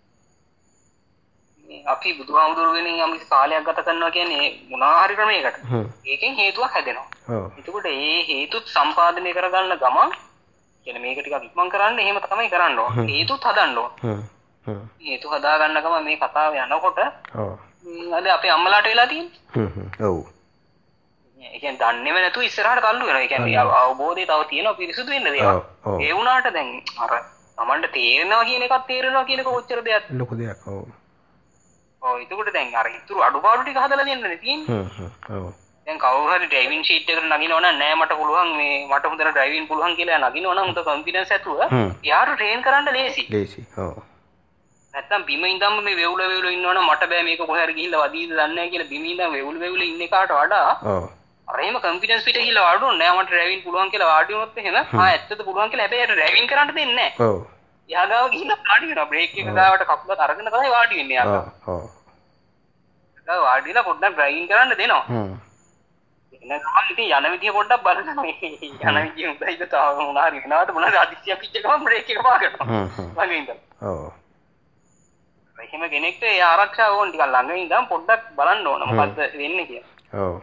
Speaker 1: මේ අපි බුදුහාමුදුරුවෝ වෙනින් යම් කිසි කාලයක් ගත කරනවා කියන්නේ මොනවා හරි ක්‍රමයකට.
Speaker 2: හ්ම්.
Speaker 1: ඒකෙන් හේතුවක් හැදෙනවා.
Speaker 2: ඔව්.
Speaker 1: එතකොට ඒ හේතුත් සම්පාදනය කරගන්න ගමන් කියන්නේ මේක ටිකක් ඉක්මන් කරන්න එහෙම තමයි කරන්න ඕන. හේතුත් හදන්න ඕන.
Speaker 2: හ්ම්. හ්ම්.
Speaker 1: හේතු හදා ගන්න ගමන් මේ කතාව යනකොට
Speaker 2: ඔව්.
Speaker 1: අද අපේ අම්මලාට වෙලා තියෙන්නේ.
Speaker 2: හ්ම් හ්ම්. ඔව්.
Speaker 1: ඒ කියන්නේ දන්නේම නැතුව ඉස්සරහට තල්ලු වෙනවා. ඒ කියන්නේ අවබෝධය තව තියෙනවා පිරිසුදු වෙන්න දේවල්. ඒ වුණාට දැන් අර Tamanට තේරෙනවා කියන එකත් තේරෙනවා කියන එක කොච්චර දෙයක්
Speaker 2: ලොකු දෙයක්. ඔව්.
Speaker 1: ඔව් එතකොට දැන් අර ඉතුරු අඩුපාඩු ටික හදලා දෙන්නනේ තියෙන්නේ.
Speaker 2: හ්ම් හ්ම්. ඔව්.
Speaker 1: දැන් කවුරු හරි ඩ්‍රයිවිං ෂීට් එකට නගිනවනම් නෑ මට පුළුවන් මේ මට හොඳට ඩ්‍රයිවිං පුළුවන් කියලා නගිනවනම් හොඳ කොන්ෆිඩන්ස් ඇතුව යාර ට්‍රේන් කරන්න ලේසි.
Speaker 2: ලේසි. ඔව්.
Speaker 1: නැත්තම් බිම ඉඳන්ම මේ වෙවුල වෙවුල ඉන්නවනම් මට බෑ මේක කොහේ හරි ගිහිල්ලා වදීද දන්නේ නැහැ කියලා බිම ඉඳන් වෙවුල වෙවුල ඉන්න එකට වඩා
Speaker 2: ඔව්.
Speaker 1: අර එහෙම කොන්ෆිඩන්ස් පිට ගිහිල්ලා වාඩුනොත් නෑ මට ඩ්‍රයිවිං පුළුවන් කියලා වාඩි වුණොත් එහෙම ආ ඇත්තද පුළුවන් කියලා හැබැයි ඩ්‍රයිවිං කරන්න දෙන්නේ නැහැ.
Speaker 2: ඔව්.
Speaker 1: එයා ගාව ගිහිල්ලා වාඩි වෙනවා බ්‍රේක් එක ගාවට කකුලත් අරගෙන තමයි වාඩි වෙන්නේ එයා.
Speaker 2: ඔව්. ඔව්.
Speaker 1: ඒක වාඩිලා පොඩ්ඩක් ඩ්‍රයිවිං කරන්න දෙනවා.
Speaker 2: හ්ම්.
Speaker 1: එන ගමන් ඉතින් යන විදිය පොඩ්ඩක් බලන්න මේ යන විදිය උදයිද තාම මොනවා හරි වෙනවාද මොනවාද අදිස්සියක් පිච්ච ගමන් බ්‍රේක් එක පාගන්නවා.
Speaker 2: හ්ම් හ්ම්.
Speaker 1: ළඟ ඉඳන්.
Speaker 2: ඔව්.
Speaker 1: එහෙම කෙනෙක්ට ඒ ආරක්ෂාව ඕන ටිකක් ළඟ ඉඳන් පොඩ්ඩක් බලන්න ඕන මොකද්ද වෙන්නේ කියලා.
Speaker 2: ඔව්.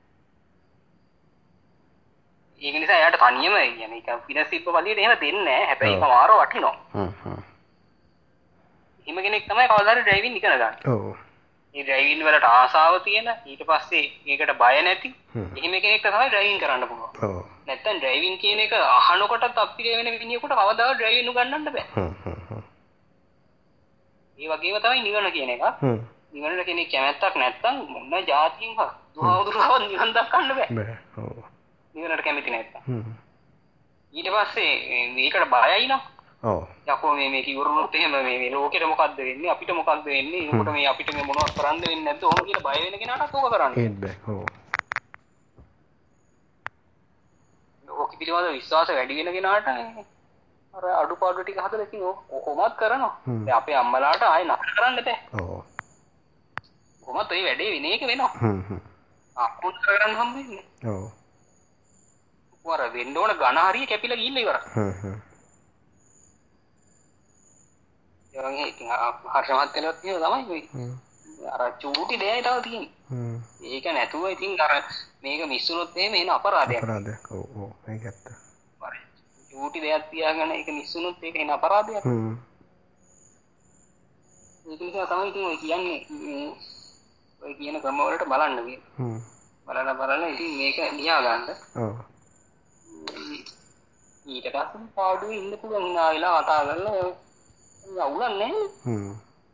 Speaker 1: ඒක නිසා එයාට තනියම කියන්නේ කොන්ෆිඩන්ස් ඉප්ප වලියට එහෙම දෙන්නේ නැහැ. හැබැයි ඒක මාර වටිනවා.
Speaker 2: හ්ම් හ්ම්.
Speaker 1: එහෙම කෙනෙක් තමයි කවදාද ඩ්‍රයිවිං ඉගෙන ගන්න.
Speaker 2: ඔව්.
Speaker 1: මේ ඩ්‍රයිවිං වලට ආසාව තියෙන ඊට පස්සේ ඒකට බය නැති එහෙම කෙනෙක්ට තමයි ඩ්‍රයිවිං කරන්න පුළුවන්.
Speaker 2: ඔව්.
Speaker 1: නැත්තම් ඩ්‍රයිවිං කියන එක අහනකොටත් අපිට වෙන මිනිහෙකුට කවදාවත් ඩ්‍රයිවිං උගන්වන්න බෑ.
Speaker 2: හ්ම් හ්ම් හ්ම්.
Speaker 1: ඒ වගේම තමයි නිවන කියන එක.
Speaker 2: හ්ම්.
Speaker 1: නිවනට කෙනෙක් කැමැත්තක් නැත්තම් මොන જાතියින් හා දුහවුරුවව නිවන් දක්වන්න බෑ.
Speaker 2: බෑ. ඔව්.
Speaker 1: නිවනට කැමති නැත්තම්.
Speaker 2: හ්ම්.
Speaker 1: ඊට පස්සේ මේකට බයයි නම්
Speaker 2: ඔව්.
Speaker 1: යකෝ මේ මේක ඉවරුනොත් එහෙම මේ මේ ලෝකෙට මොකද්ද වෙන්නේ අපිට මොකද්ද වෙන්නේ ඒකට මේ අපිට මේ මොනවද කරන්න වෙන්නේ නැද්ද ඕන කියලා බය වෙන කෙනාටත් ඕක කරන්න.
Speaker 2: ඒත් බෑ. ඔව්.
Speaker 1: ඕක පිළිබඳව විශ්වාස වැඩි වෙන කෙනාට අර අඩුපාඩු ටික හදලා ඉතින් කොහොමත් කරනවා. දැන් අපේ අම්මලාට ආයෙ නතර කරන්න බෑ.
Speaker 2: ඔව්.
Speaker 1: කොහොමත් ඒ වැඩේ වෙන එක වෙනවා.
Speaker 2: හ්ම් හ්ම්.
Speaker 1: අකුණු කරගන්න හම්බෙන්නේ.
Speaker 2: ඔව්.
Speaker 1: වර වෙන්න ඕන ඝන හරිය කැපිලා ගිහිල්ලා ඉවරයි.
Speaker 2: හ්ම් හ්ම්.
Speaker 1: ඒ වගේ ඉතින් හර්ෂමත් වෙනවත් කියන තමයි මේ. අර චූටි දෙයයි තව තියෙන්නේ.
Speaker 2: හ්ම්.
Speaker 1: ඒක නැතුව ඉතින් අර මේක මිස් වුණොත් එහෙම එන අපරාධයක්.
Speaker 2: අපරාධයක්. ඔව් ඔව්. ඒක ඇත්ත.
Speaker 1: චූටි දෙයක් තියාගෙන ඒක මිස් වුණොත් ඒක එන අපරාධයක්.
Speaker 2: හ්ම්.
Speaker 1: ඒක නිසා තමයි ඉතින් ඔය කියන්නේ ඔය කියන ක්‍රම වලට බලන්න මේ.
Speaker 2: හ්ම්.
Speaker 1: බලලා බලලා ඉතින් මේක ලියා ගන්න.
Speaker 2: ඔව්.
Speaker 1: ඊට පස්සේ පාඩුවේ ඉන්න පුළුවන් නා වෙලා කතා කරලා අවුලන්නේ.
Speaker 2: හ්ම්.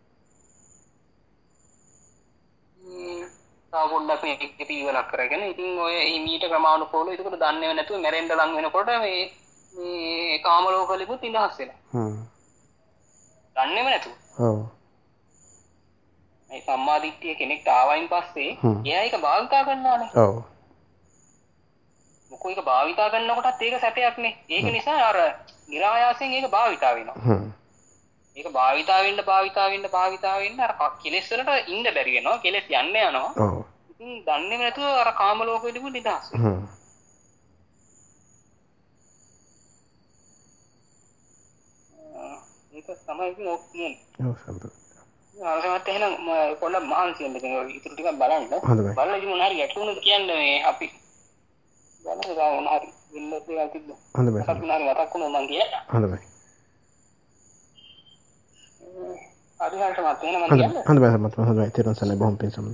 Speaker 1: තා පොඩ්ඩක් මේක පිළිවෙලක් කරගෙන ඉතින් ඔය හිමීට ක්‍රමානුකූලව ඒකට දන්නේව නැතුව මැරෙන්න ලං වෙනකොට මේ මේ කාම ලෝකෙලිපුත් ඉඳහස් වෙනවා.
Speaker 2: හ්ම්.
Speaker 1: දන්නේව නැතුව.
Speaker 2: ඔව්.
Speaker 1: මේ සම්මාදිට්ඨිය කෙනෙක්ට ආවයින් පස්සේ එයා ඒක භාවිතා කරනවානේ.
Speaker 2: ඔව්.
Speaker 1: මොකෝ ඒක භාවිතා කරනකොටත් ඒක සැපයක් නේ. ඒක නිසා අර નિરાයාසයෙන් ඒක භාවිතා වෙනවා.
Speaker 2: හ්ම්.
Speaker 1: මේක භාවිතා වෙන්න භාවිතා වෙන්න භාවිතා වෙන්න අර කෙලෙස් වලට ඉන්න බැරි වෙනවා. කෙලෙස් යන්න යනවා.
Speaker 2: ඔව්.
Speaker 1: ඉතින් දන්නේම නැතුව අර කාම ලෝකෙදිම නිදහස් වෙනවා.
Speaker 2: හ්ම්.
Speaker 1: ඒක තමයි ඉතින් ඔක් කියන්නේ.
Speaker 2: ඔව් සම්පූර්ණ.
Speaker 1: අරසමත් එහෙනම් පොඩ්ඩක් මහන්සි වෙන්න ඉතින් ඔය ඉතුරු ටිකක් බලන්න.
Speaker 2: හොඳයි.
Speaker 1: බලලා ඉතින් මොන හරි ගැටලුණොත් කියන්නේ මේ අපි බලන්න ගා මොන හරි වෙන්න දෙයක් තිබ්බ.
Speaker 2: හොඳයි.
Speaker 1: මතක් වුණා හරි මතක් වුණා මං කියන්න.
Speaker 2: හොඳයි.
Speaker 1: හරි හරියට මත එහෙනම් මං
Speaker 2: හොඳයි.
Speaker 1: කියන්න.
Speaker 2: හොඳයි මම හොඳයි. තේරුම් ගන්න බොහොම පිං සම්මත.